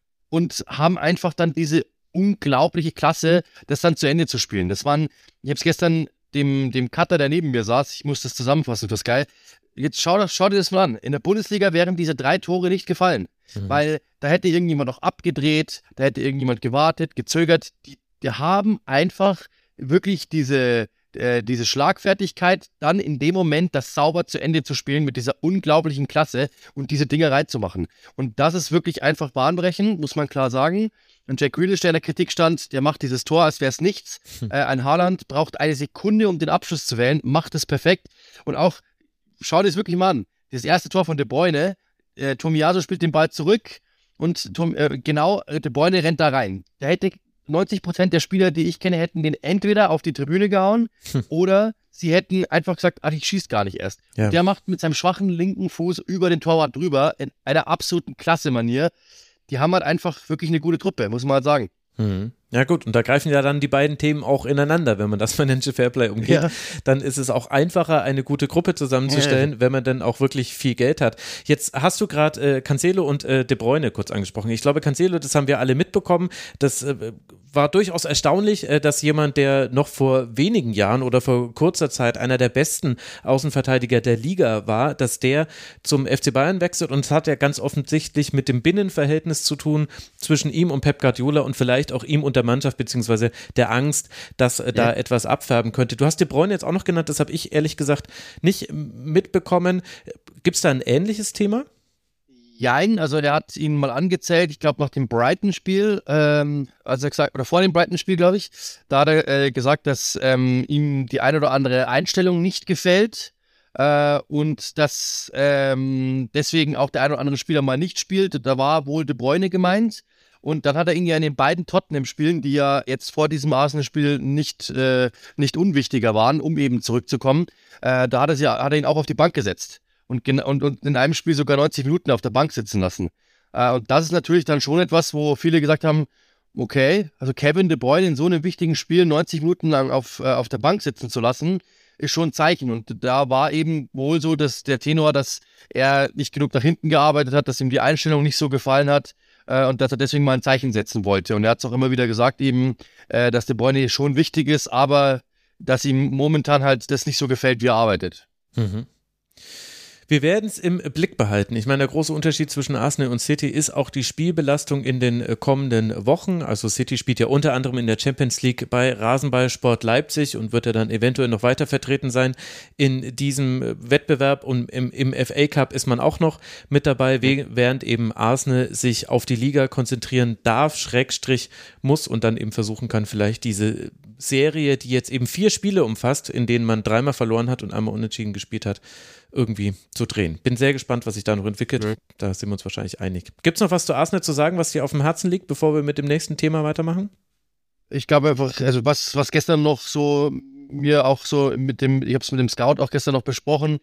und haben einfach dann diese unglaubliche Klasse, das dann zu Ende zu spielen. Das waren, ich habe es gestern dem, dem Cutter, der neben mir saß, ich muss das zusammenfassen für Sky, jetzt schau, schau dir das mal an, in der Bundesliga wären diese drei Tore nicht gefallen, mhm. weil da hätte irgendjemand noch abgedreht, da hätte irgendjemand gewartet, gezögert, die Die haben einfach wirklich diese, äh, diese Schlagfertigkeit, dann in dem Moment das sauber zu Ende zu spielen mit dieser unglaublichen Klasse und diese Dinge reinzumachen. Und das ist wirklich einfach bahnbrechend, muss man klar sagen. Und Jack Grealish, der in der Kritik stand, der macht dieses Tor, als wäre es nichts. Hm. Äh, ein Haaland braucht eine Sekunde, um den Abschluss zu wählen, macht es perfekt. Und auch, schau dir das wirklich mal an, das erste Tor von De Bruyne, äh, Tomiyasu spielt den Ball zurück und Tom, äh, genau, De Bruyne rennt da rein. Der hätte neunzig Prozent der Spieler, die ich kenne, hätten den entweder auf die Tribüne gehauen hm. oder sie hätten einfach gesagt, ach, ich schieße gar nicht erst. Ja. Der macht mit seinem schwachen linken Fuß über den Torwart drüber in einer absoluten Klasse-Manier. Die haben halt einfach wirklich eine gute Truppe, muss man halt sagen. Mhm. Ja gut, und da greifen ja dann die beiden Themen auch ineinander, wenn man das Financial Fairplay umgeht, ja. dann ist es auch einfacher, eine gute Gruppe zusammenzustellen, ja. wenn man dann auch wirklich viel Geld hat. Jetzt hast du gerade äh, Cancelo und äh, De Bruyne kurz angesprochen. Ich glaube, Cancelo, das haben wir alle mitbekommen, das äh, war durchaus erstaunlich, äh, dass jemand, der noch vor wenigen Jahren oder vor kurzer Zeit einer der besten Außenverteidiger der Liga war, dass der zum F C Bayern wechselt, und es hat ja ganz offensichtlich mit dem Binnenverhältnis zu tun zwischen ihm und Pep Guardiola und vielleicht auch ihm und der Mannschaft, beziehungsweise der Angst, dass äh, da ja. etwas abfärben könnte. Du hast De Bruyne jetzt auch noch genannt, das habe ich ehrlich gesagt nicht mitbekommen. Gibt es da ein ähnliches Thema? Jein, also der hat ihn mal angezählt, ich glaube nach dem Brighton-Spiel, ähm, also gesagt, oder vor dem Brighton-Spiel, glaube ich, da hat er äh, gesagt, dass ähm, ihm die eine oder andere Einstellung nicht gefällt äh, und dass ähm, deswegen auch der eine oder andere Spieler mal nicht spielt. Da war wohl De Bruyne gemeint. Und dann hat er ihn ja in den beiden Tottenham-Spielen, die ja jetzt vor diesem Arsenal-Spiel nicht, äh, nicht unwichtiger waren, um eben zurückzukommen, äh, da hat er, ja, hat er ihn auch auf die Bank gesetzt. Und, und, und in einem Spiel sogar neunzig Minuten auf der Bank sitzen lassen. Äh, und das ist natürlich dann schon etwas, wo viele gesagt haben, okay, also Kevin De Bruyne in so einem wichtigen Spiel neunzig Minuten lang auf, äh, auf der Bank sitzen zu lassen, ist schon ein Zeichen. Und da war eben wohl so, dass der Tenor, dass er nicht genug nach hinten gearbeitet hat, dass ihm die Einstellung nicht so gefallen hat äh, und dass er deswegen mal ein Zeichen setzen wollte. Und er hat es auch immer wieder gesagt eben, äh, dass De Bruyne schon wichtig ist, aber dass ihm momentan halt das nicht so gefällt, wie er arbeitet. Mhm. Wir werden es im Blick behalten. Ich meine, der große Unterschied zwischen Arsenal und City ist auch die Spielbelastung in den kommenden Wochen. Also City spielt ja unter anderem in der Champions League bei Rasenballsport Leipzig und wird ja dann eventuell noch weiter vertreten sein in diesem Wettbewerb. Und im, im F A Cup ist man auch noch mit dabei, während eben Arsenal sich auf die Liga konzentrieren darf, Schrägstrich muss und dann eben versuchen kann, vielleicht diese Serie, die jetzt eben vier Spiele umfasst, in denen man dreimal verloren hat und einmal unentschieden gespielt hat, irgendwie zu drehen. Bin sehr gespannt, was sich da noch entwickelt. Mhm. Da sind wir uns wahrscheinlich einig. Gibt es noch was zu Arsenal zu sagen, was dir auf dem Herzen liegt, bevor wir mit dem nächsten Thema weitermachen? Ich glaube einfach, also was, was gestern noch so mir auch so mit dem, ich habe es mit dem Scout auch gestern noch besprochen,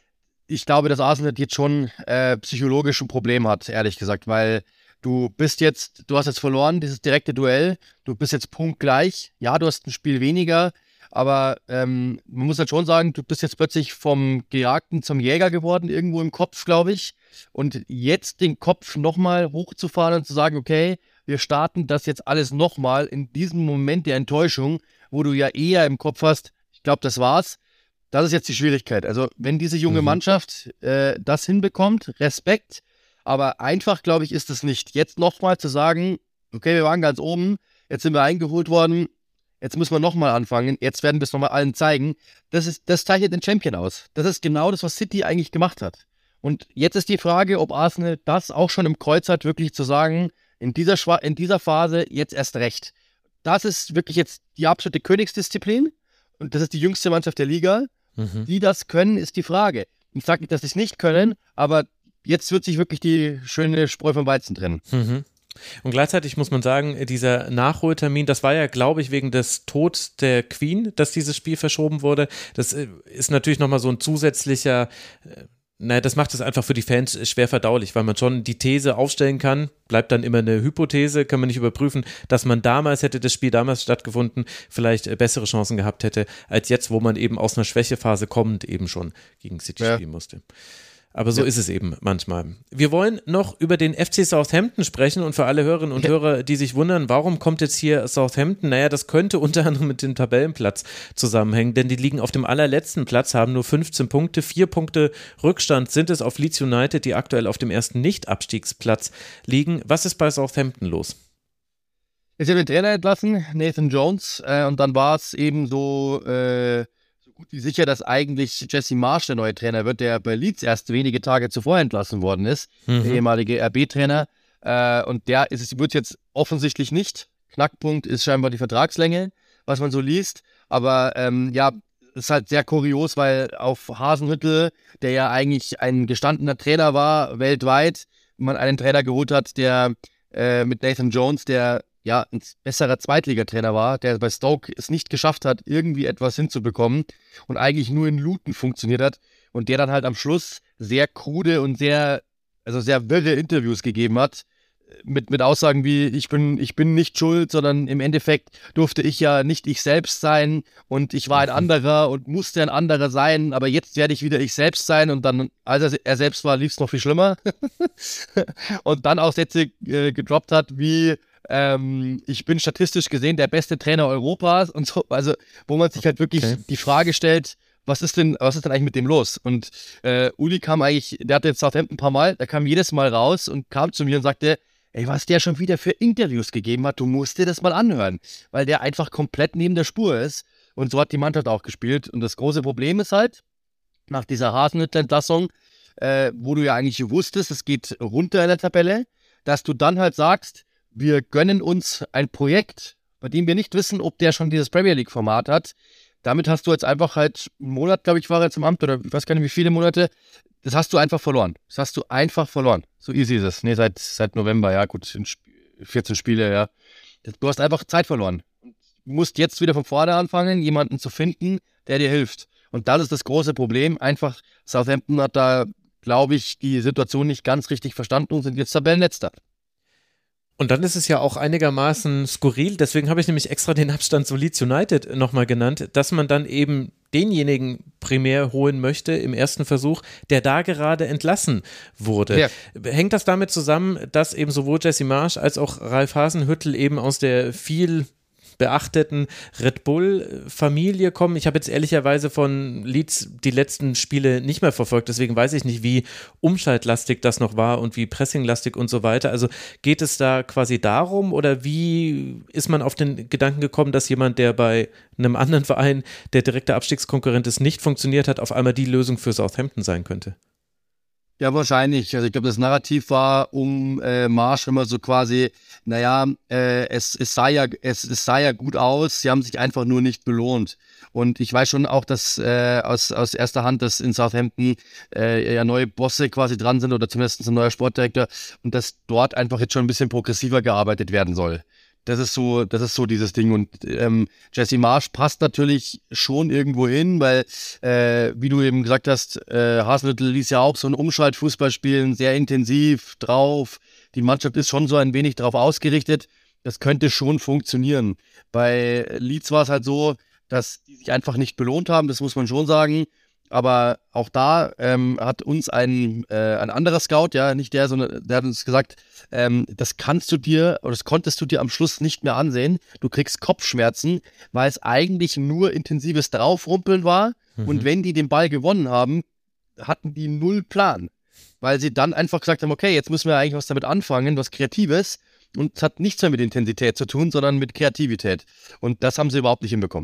ich glaube, dass Arsenal jetzt schon äh, psychologisch ein Problem hat, ehrlich gesagt, weil du bist jetzt, du hast jetzt verloren, dieses direkte Duell, du bist jetzt punktgleich, ja, du hast ein Spiel weniger, aber ähm, man muss halt schon sagen, du bist jetzt plötzlich vom Gejagten zum Jäger geworden, irgendwo im Kopf, glaube ich. Und jetzt den Kopf nochmal hochzufahren und zu sagen, okay, wir starten das jetzt alles nochmal in diesem Moment der Enttäuschung, wo du ja eher im Kopf hast, ich glaube, das war's. Das ist jetzt die Schwierigkeit. Also wenn diese junge mhm. Mannschaft äh, das hinbekommt, Respekt, aber einfach, glaube ich, ist es nicht. Jetzt nochmal zu sagen, okay, wir waren ganz oben, jetzt sind wir eingeholt worden, jetzt müssen wir nochmal anfangen, jetzt werden wir es nochmal allen zeigen. Das ist, das zeichnet den Champion aus. Das ist genau das, was City eigentlich gemacht hat. Und jetzt ist die Frage, ob Arsenal das auch schon im Kreuz hat, wirklich zu sagen, in dieser, Schwa- in dieser Phase jetzt erst recht. Das ist wirklich jetzt die absolute Königsdisziplin und das ist die jüngste Mannschaft der Liga. Mhm. Die das können, ist die Frage. Ich sage nicht, dass sie es nicht können, aber jetzt wird sich wirklich die schöne Spreu vom Weizen trennen. Mhm. Und gleichzeitig muss man sagen, dieser Nachholtermin, das war ja, glaube ich, wegen des Todes der Queen, dass dieses Spiel verschoben wurde. Das ist natürlich nochmal so ein zusätzlicher, naja, das macht es einfach für die Fans schwer verdaulich, weil man schon die These aufstellen kann, bleibt dann immer eine Hypothese, kann man nicht überprüfen, dass man damals, hätte das Spiel damals stattgefunden, vielleicht bessere Chancen gehabt hätte, als jetzt, wo man eben aus einer Schwächephase kommend eben schon gegen City ja. spielen musste. Aber so ja. ist es eben manchmal. Wir wollen noch über den F C Southampton sprechen und für alle Hörerinnen und ja. Hörer, die sich wundern, warum kommt jetzt hier Southampton? Naja, das könnte unter anderem mit dem Tabellenplatz zusammenhängen, denn die liegen auf dem allerletzten Platz, haben nur fünfzehn Punkte, vier Punkte Rückstand sind es auf Leeds United, die aktuell auf dem ersten Nicht-Abstiegsplatz liegen. Was ist bei Southampton los? Jetzt haben wir den Trainer entlassen, Nathan Jones, äh, und dann war es eben so, äh, wie sicher, dass eigentlich Jesse Marsch der neue Trainer wird, der bei Leeds erst wenige Tage zuvor entlassen worden ist, mhm. der ehemalige R B-Trainer. Äh, und der ist es, wird jetzt offensichtlich nicht. Knackpunkt ist scheinbar die Vertragslänge, was man so liest. Aber ähm, ja, ist halt sehr kurios, weil auf Hasenhüttl, der ja eigentlich ein gestandener Trainer war, weltweit, man einen Trainer geholt hat, der äh, mit Nathan Jones, der ja ein besserer Zweitligatrainer war, der bei Stoke es nicht geschafft hat, irgendwie etwas hinzubekommen und eigentlich nur in Luton funktioniert hat und der dann halt am Schluss sehr krude und sehr, also sehr wirre Interviews gegeben hat, mit, mit Aussagen wie, ich bin, ich bin nicht schuld, sondern im Endeffekt durfte ich ja nicht ich selbst sein und ich war ein anderer und musste ein anderer sein, aber jetzt werde ich wieder ich selbst sein und dann, als er, er selbst war, lief es noch viel schlimmer und dann auch Sätze äh, gedroppt hat, wie Ähm, ich bin statistisch gesehen der beste Trainer Europas und so, also wo man sich halt wirklich okay. die Frage stellt, was ist denn, was ist denn eigentlich mit dem los? Und äh, Uli kam eigentlich, der hatte jetzt Southampton ein paar Mal, der kam jedes Mal raus und kam zu mir und sagte, ey, was der schon wieder für Interviews gegeben hat, du musst dir das mal anhören, weil der einfach komplett neben der Spur ist und so hat die Mannschaft auch gespielt und das große Problem ist halt, nach dieser Hasenhüttl-Entlassung, äh, wo du ja eigentlich wusstest, es geht runter in der Tabelle, dass du dann halt sagst, wir gönnen uns ein Projekt, bei dem wir nicht wissen, ob der schon dieses Premier League-Format hat. Damit hast du jetzt einfach halt einen Monat, glaube ich, war er zum Amt oder ich weiß gar nicht, wie viele Monate. Das hast du einfach verloren. Das hast du einfach verloren. So easy ist es. Nee, seit, seit November, ja gut. In, vierzehn Spiele, ja. Du hast einfach Zeit verloren. Du musst jetzt wieder von vorne anfangen, jemanden zu finden, der dir hilft. Und das ist das große Problem. Einfach, Southampton hat da, glaube ich, die Situation nicht ganz richtig verstanden und sind jetzt Tabellenletzter. Und dann ist es ja auch einigermaßen skurril, deswegen habe ich nämlich extra den Abstand zu Leeds United nochmal genannt, dass man dann eben denjenigen primär holen möchte im ersten Versuch, der da gerade entlassen wurde. Ja. Hängt das damit zusammen, dass eben sowohl Jesse Marsch als auch Ralf Hasenhüttl eben aus der viel beachteten Red Bull-Familie kommen? Ich habe jetzt ehrlicherweise von Leeds die letzten Spiele nicht mehr verfolgt, deswegen weiß ich nicht, wie umschaltlastig das noch war und wie pressinglastig und so weiter. Also geht es da quasi darum oder wie ist man auf den Gedanken gekommen, dass jemand, der bei einem anderen Verein, der direkter Abstiegskonkurrent ist, nicht funktioniert hat, auf einmal die Lösung für Southampton sein könnte? Ja, wahrscheinlich. Also ich glaube, das Narrativ war um äh, Marsch immer so quasi, naja, äh, es, es, sah ja, es, es sah ja gut aus, sie haben sich einfach nur nicht belohnt. Und ich weiß schon auch, dass äh, aus, aus erster Hand, dass in Southampton äh, ja neue Bosse quasi dran sind oder zumindest ein neuer Sportdirektor und dass dort einfach jetzt schon ein bisschen progressiver gearbeitet werden soll. Das ist so, das ist so dieses Ding. Und ähm, Jesse Marsch passt natürlich schon irgendwo hin, weil, äh, wie du eben gesagt hast, äh, Hasenhüttl ließ ja auch so einen Umschaltfußball spielen, sehr intensiv drauf. Die Mannschaft ist schon so ein wenig darauf ausgerichtet. Das könnte schon funktionieren. Bei Leeds war es halt so, dass die sich einfach nicht belohnt haben, das muss man schon sagen. Aber auch da ähm, hat uns ein, äh, ein anderer Scout, ja, nicht der, sondern der hat uns gesagt, ähm, das kannst du dir, oder das konntest du dir am Schluss nicht mehr ansehen. Du kriegst Kopfschmerzen, weil es eigentlich nur intensives Draufrumpeln war. Mhm. Und wenn die den Ball gewonnen haben, hatten die null Plan. Weil sie dann einfach gesagt haben, okay, jetzt müssen wir eigentlich was damit anfangen, was Kreatives. Und es hat nichts mehr mit Intensität zu tun, sondern mit Kreativität. Und das haben sie überhaupt nicht hinbekommen.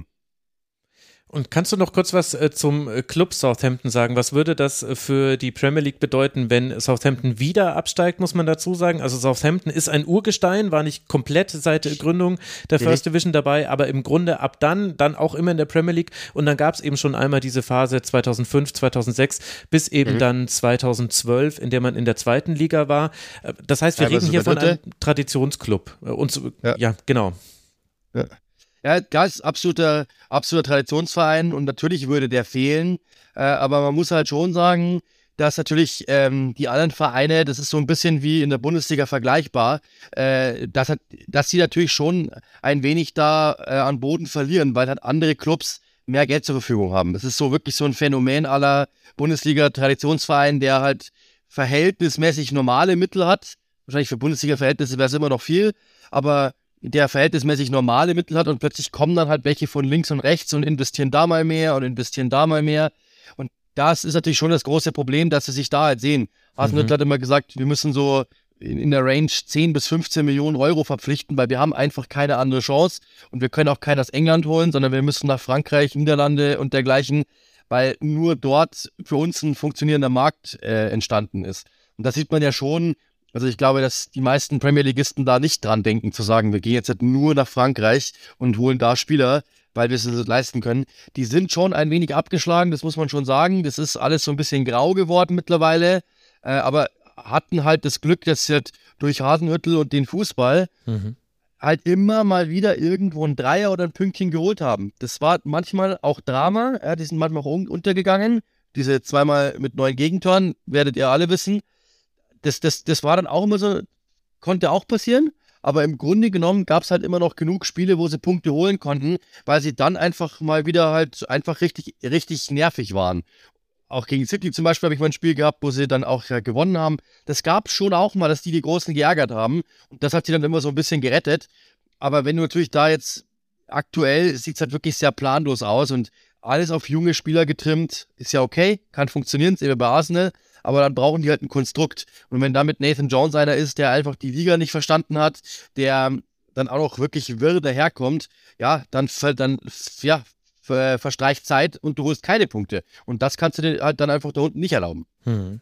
Und kannst du noch kurz was äh, zum Club Southampton sagen? Was würde das äh, für die Premier League bedeuten, wenn Southampton wieder absteigt, muss man dazu sagen? Also Southampton ist ein Urgestein, war nicht komplett seit der Gründung der First mhm. Division dabei, aber im Grunde ab dann, dann auch immer in der Premier League. Und dann gab es eben schon einmal diese Phase zweitausendfünf, zweitausendsechs bis eben mhm. dann zweitausendzwölf, in der man in der zweiten Liga war. Das heißt, wir ja, reden hier von einem Traditionsclub. Und, ja. ja, genau. Ja. Ja, das ist absoluter, absoluter Traditionsverein und natürlich würde der fehlen, äh, aber man muss halt schon sagen, dass natürlich ähm, die anderen Vereine, das ist so ein bisschen wie in der Bundesliga vergleichbar, äh, dass, hat, dass sie natürlich schon ein wenig da äh, an Boden verlieren, weil halt andere Clubs mehr Geld zur Verfügung haben. Das ist so wirklich so ein Phänomen aller Bundesliga-Traditionsverein, der halt verhältnismäßig normale Mittel hat. Wahrscheinlich für Bundesliga-Verhältnisse wäre es immer noch viel, aber der verhältnismäßig normale Mittel hat und plötzlich kommen dann halt welche von links und rechts und investieren da mal mehr und investieren da mal mehr. Und das ist natürlich schon das große Problem, dass sie sich da halt sehen. Hasenhüttl mhm. hat immer gesagt, wir müssen so in, in der Range zehn bis fünfzehn Millionen Euro verpflichten, weil wir haben einfach keine andere Chance und wir können auch keinen aus England holen, sondern wir müssen nach Frankreich, Niederlande und dergleichen, weil nur dort für uns ein funktionierender Markt äh, entstanden ist. Und das sieht man ja schon. Also ich glaube, dass die meisten Premier-Ligisten da nicht dran denken, zu sagen, wir gehen jetzt halt nur nach Frankreich und holen da Spieler, weil wir es uns leisten können. Die sind schon ein wenig abgeschlagen, das muss man schon sagen. Das ist alles so ein bisschen grau geworden mittlerweile, äh, aber hatten halt das Glück, dass sie halt durch Hasenhüttl und den Fußball mhm. halt immer mal wieder irgendwo ein Dreier oder ein Pünktchen geholt haben. Das war manchmal auch Drama, ja, die sind manchmal auch untergegangen. Diese zweimal mit neun Gegentoren, werdet ihr alle wissen. Das, das, das war dann auch immer so, konnte auch passieren, aber im Grunde genommen gab es halt immer noch genug Spiele, wo sie Punkte holen konnten, weil sie dann einfach mal wieder halt einfach richtig, richtig nervig waren. Auch gegen City zum Beispiel habe ich mal ein Spiel gehabt, wo sie dann auch ja, gewonnen haben. Das gab es schon auch mal, dass die die Großen geärgert haben und das hat sie dann immer so ein bisschen gerettet. Aber wenn du natürlich da jetzt aktuell, sieht es halt wirklich sehr planlos aus und alles auf junge Spieler getrimmt, ist ja okay, kann funktionieren, sehen wir bei Arsenal. Aber dann brauchen die halt ein Konstrukt. Und wenn damit Nathan Jones einer ist, der einfach die Liga nicht verstanden hat, der dann auch noch wirklich wirr daherkommt, ja, dann, dann ja, verstreicht Zeit und du holst keine Punkte. Und das kannst du dir halt dann einfach da unten nicht erlauben. Hm.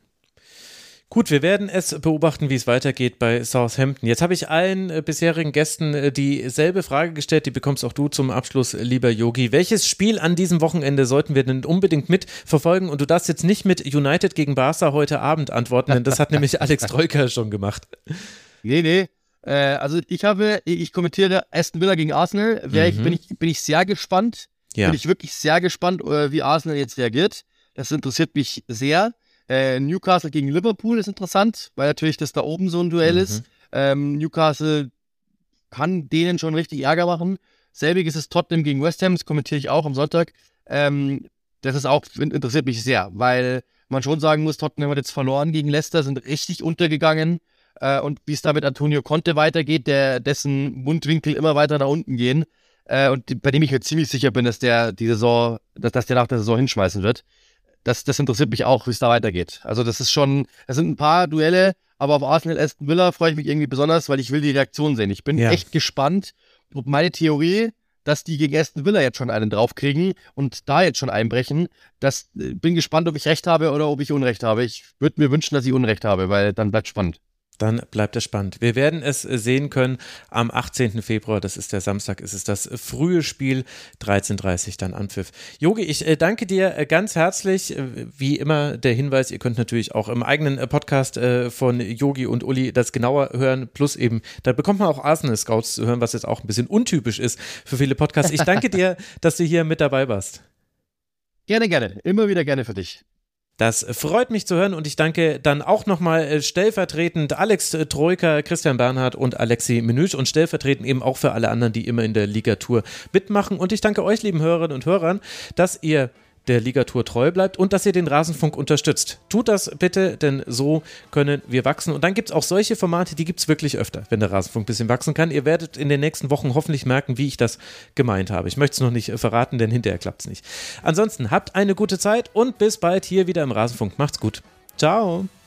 Gut, wir werden es beobachten, wie es weitergeht bei Southampton. Jetzt habe ich allen äh, bisherigen Gästen äh, dieselbe Frage gestellt, die bekommst auch du zum Abschluss, lieber Yogi. Welches Spiel an diesem Wochenende sollten wir denn unbedingt mitverfolgen? Und du darfst jetzt nicht mit United gegen Barca heute Abend antworten, denn das hat nämlich Alex Troika schon gemacht. Nee, nee. Äh, also ich habe, ich kommentiere Aston Villa gegen Arsenal. Wär ich, Mhm. bin, ich, bin ich sehr gespannt. Ja. Bin ich wirklich sehr gespannt, äh, wie Arsenal jetzt reagiert. Das interessiert mich sehr. Äh, Newcastle gegen Liverpool ist interessant, weil natürlich das da oben so ein Duell Mhm. ist. Ähm, Newcastle kann denen schon richtig Ärger machen. Selbiges ist Tottenham gegen West Ham, das kommentiere ich auch am Sonntag. Ähm, das ist auch, interessiert mich sehr, weil man schon sagen muss, Tottenham hat jetzt verloren gegen Leicester, sind richtig untergegangen. Äh, und wie es da mit Antonio Conte weitergeht, der, dessen Mundwinkel immer weiter nach unten gehen. Äh, und die, bei dem ich jetzt ziemlich sicher bin, dass der die Saison, dass, dass der nach der Saison hinschmeißen wird. Das, das interessiert mich auch, wie es da weitergeht. Also das ist schon, das sind ein paar Duelle, aber auf Arsenal Aston Villa freue ich mich irgendwie besonders, weil ich will die Reaktion sehen. Ich bin Ja. echt gespannt, ob meine Theorie, dass die gegen Aston Villa jetzt schon einen draufkriegen und da jetzt schon einbrechen, das äh, bin gespannt, ob ich recht habe oder ob ich Unrecht habe. Ich würde mir wünschen, dass ich Unrecht habe, weil dann bleibt spannend. Dann bleibt es spannend. Wir werden es sehen können am achtzehnten Februar, das ist der Samstag, ist es das frühe Spiel, dreizehn Uhr dreißig dann Anpfiff. Jogi, ich äh, danke dir äh, ganz herzlich. Äh, wie immer der Hinweis, ihr könnt natürlich auch im eigenen äh, Podcast äh, von Jogi und Uli das genauer hören, plus eben, da bekommt man auch Arsenal Scouts zu hören, was jetzt auch ein bisschen untypisch ist für viele Podcasts. Ich danke dir, dass du hier mit dabei warst. Gerne, gerne. Immer wieder gerne für dich. Das freut mich zu hören und ich danke dann auch nochmal stellvertretend Alex Troika, Christian Bernhard und Alexi Menüsch und stellvertretend eben auch für alle anderen, die immer in der Ligatur mitmachen. Und ich danke euch, lieben Hörerinnen und Hörern, dass ihr der Ligatur treu bleibt und dass ihr den Rasenfunk unterstützt. Tut das bitte, denn so können wir wachsen. Und dann gibt es auch solche Formate, die gibt es wirklich öfter, wenn der Rasenfunk ein bisschen wachsen kann. Ihr werdet in den nächsten Wochen hoffentlich merken, wie ich das gemeint habe. Ich möchte es noch nicht verraten, denn hinterher klappt es nicht. Ansonsten habt eine gute Zeit und bis bald hier wieder im Rasenfunk. Macht's gut. Ciao.